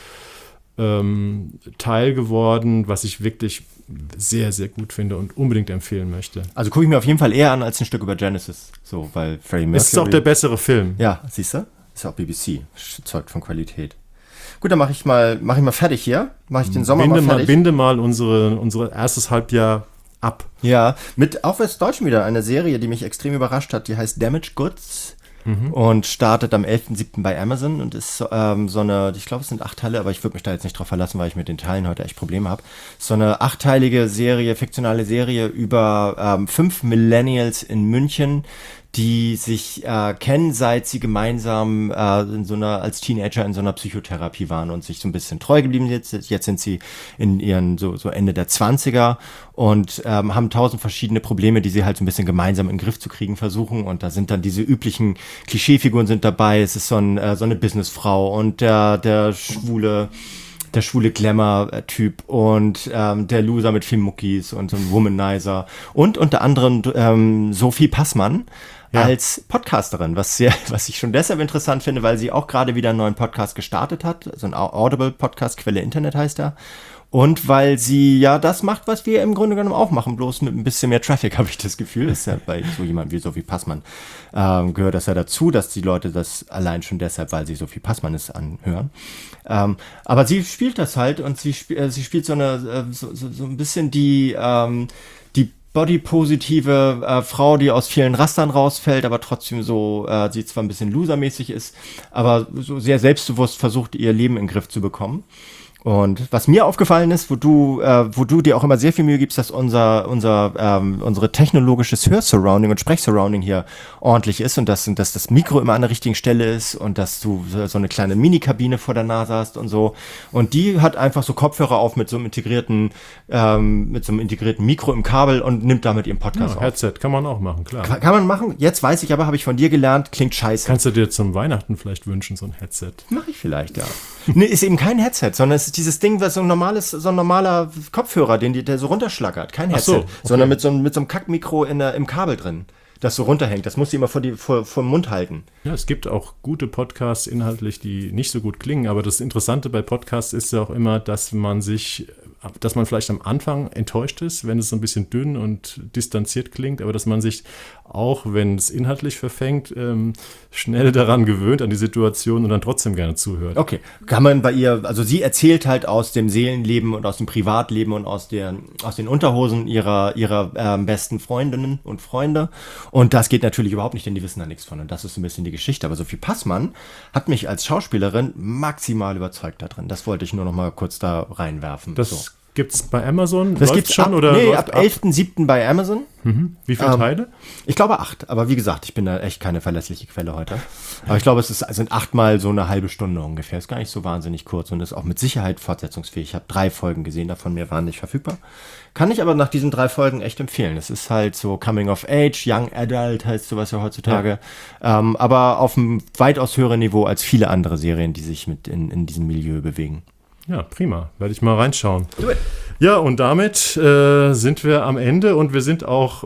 Teil geworden, was ich wirklich sehr, sehr gut finde und unbedingt empfehlen möchte. Also gucke ich mir auf jeden Fall eher an als ein Stück über Genesis. So, weil Freddie Mercury... Es ist auch der bessere Film. Ja, siehst du? Ist ja auch BBC. Zeugt von Qualität. Gut, dann mache ich mal fertig hier. Mache ich den Sommer mal fertig. Binde mal unsere erstes Halbjahr ab. Ja, mit auch aus Deutschland wieder eine Serie, die mich extrem überrascht hat. Die heißt Damaged Goods. Und startet am 11.07. bei Amazon und ist so eine, ich glaube, es sind 8 Teile, aber ich würde mich da jetzt nicht drauf verlassen, weil ich mit den Teilen heute echt Probleme habe. So eine 8-teilige Serie, fiktionale Serie über 5 Millennials in München, die sich kennen, seit sie gemeinsam als Teenager in so einer Psychotherapie waren und sich so ein bisschen treu geblieben sind. Jetzt sind sie in ihren so Ende der 20er und haben 1000 verschiedene Probleme, die sie halt so ein bisschen gemeinsam in den Griff zu kriegen versuchen. Und da sind dann diese üblichen Klischeefiguren sind dabei. Es ist so eine Businessfrau und der schwule Glamour-Typ und der Loser mit viel Muckis und so ein Womanizer und unter anderem Sophie Passmann als Podcasterin, was ich schon deshalb interessant finde, weil sie auch gerade wieder einen neuen Podcast gestartet hat, so ein Audible-Podcast, Quelle Internet heißt er. Und weil sie ja das macht, was wir im Grunde genommen auch machen, bloß mit ein bisschen mehr Traffic, habe ich das Gefühl. Ist ja bei so jemand wie Sophie Passmann gehört das ja dazu, dass die Leute das allein schon deshalb, weil sie Sophie Passmann ist, anhören. Aber sie spielt das halt und sie spielt so ein bisschen die bodypositive Frau, die aus vielen Rastern rausfällt, aber trotzdem sie zwar ein bisschen losermäßig ist, aber so sehr selbstbewusst versucht, ihr Leben in den Griff zu bekommen. Und was mir aufgefallen ist, wo du dir auch immer sehr viel Mühe gibst, dass unsere technologisches Hörsurrounding und Sprechsurrounding hier ordentlich ist und dass das Mikro immer an der richtigen Stelle ist und dass du so eine kleine Mini-Kabine vor der Nase hast und so. Und die hat einfach so Kopfhörer auf mit so einem integrierten Mikro im Kabel und nimmt damit ihren Podcast auf. Headset kann man auch machen, klar. Kann man machen. Jetzt weiß ich aber, habe ich von dir gelernt, klingt scheiße. Kannst du dir zum Weihnachten vielleicht wünschen, so ein Headset? Mach ich vielleicht, ja. Nee, ist eben kein Headset, sondern es ist dieses Ding, was so ein normaler Kopfhörer, der so runterschlackert. Kein Headset, okay. Sondern mit so einem Kackmikro im Kabel drin, das so runterhängt. Das muss sie immer vor dem Mund halten. Ja, es gibt auch gute Podcasts inhaltlich, die nicht so gut klingen, aber das Interessante bei Podcasts ist ja auch immer, dass man vielleicht am Anfang enttäuscht ist, wenn es so ein bisschen dünn und distanziert klingt, aber dass man sich auch, wenn es inhaltlich verfängt, schnell daran gewöhnt, an die Situation und dann trotzdem gerne zuhört. Okay, kann man bei ihr, also sie erzählt halt aus dem Seelenleben und aus dem Privatleben und aus den Unterhosen ihrer besten Freundinnen und Freunde und das geht natürlich überhaupt nicht, denn die wissen da nichts von und das ist ein bisschen die Geschichte, aber Sophie Passmann hat mich als Schauspielerin maximal überzeugt da drin. Das wollte ich nur noch mal kurz da reinwerfen. Das gibt's bei Amazon? Das gibt's schon oder? Nee, ab 11.07. bei Amazon. Mhm. Wie viele Teile? Ich glaube 8, aber wie gesagt, ich bin da echt keine verlässliche Quelle heute. Aber ich glaube, es sind 8 mal so eine halbe Stunde ungefähr. Ist gar nicht so wahnsinnig kurz und ist auch mit Sicherheit fortsetzungsfähig. Ich habe 3 Folgen gesehen, davon mehr waren nicht verfügbar. Kann ich aber nach diesen 3 Folgen echt empfehlen. Es ist halt so Coming of Age, Young Adult heißt sowas ja heutzutage. Ja. Aber auf einem weitaus höheren Niveau als viele andere Serien, die sich in diesem Milieu bewegen. Ja, prima. Werde ich mal reinschauen. Ja, und damit sind wir am Ende und wir sind auch für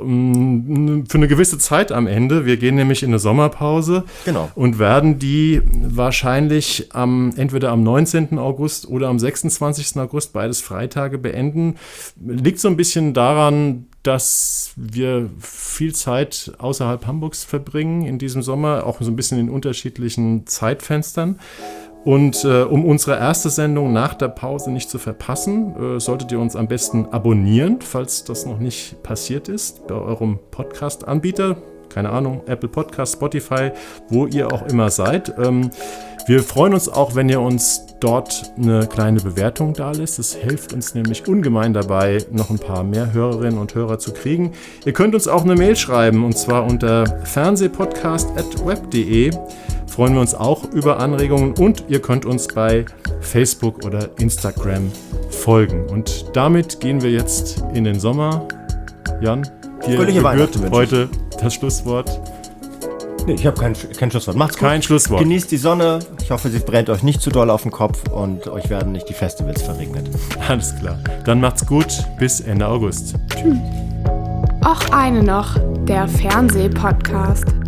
eine gewisse Zeit am Ende. Wir gehen nämlich in eine Sommerpause und werden die wahrscheinlich entweder am 19. August oder am 26. August, beides Freitage, beenden. Liegt so ein bisschen daran, dass wir viel Zeit außerhalb Hamburgs verbringen in diesem Sommer, auch so ein bisschen in unterschiedlichen Zeitfenstern. Und um unsere erste Sendung nach der Pause nicht zu verpassen, solltet ihr uns am besten abonnieren, falls das noch nicht passiert ist, bei eurem Podcast-Anbieter. Keine Ahnung, Apple Podcast, Spotify, wo ihr auch immer seid. Wir freuen uns auch, wenn ihr uns dort eine kleine Bewertung da lässt. Das hilft uns nämlich ungemein dabei, noch ein paar mehr Hörerinnen und Hörer zu kriegen. Ihr könnt uns auch eine Mail schreiben, und zwar unter fernsehpodcast@web.de. Freuen wir uns auch über Anregungen, und ihr könnt uns bei Facebook oder Instagram folgen. Und damit gehen wir jetzt in den Sommer. Jan, dir gebührt heute das Schlusswort. Nee, ich habe kein Schlusswort. Macht's gut. Kein Schlusswort. Genießt die Sonne. Ich hoffe, sie brennt euch nicht zu doll auf den Kopf und euch werden nicht die Festivals verregnet. Alles klar. Dann macht's gut. Bis Ende August. Tschüss. Och eine noch, der Fernsehpodcast.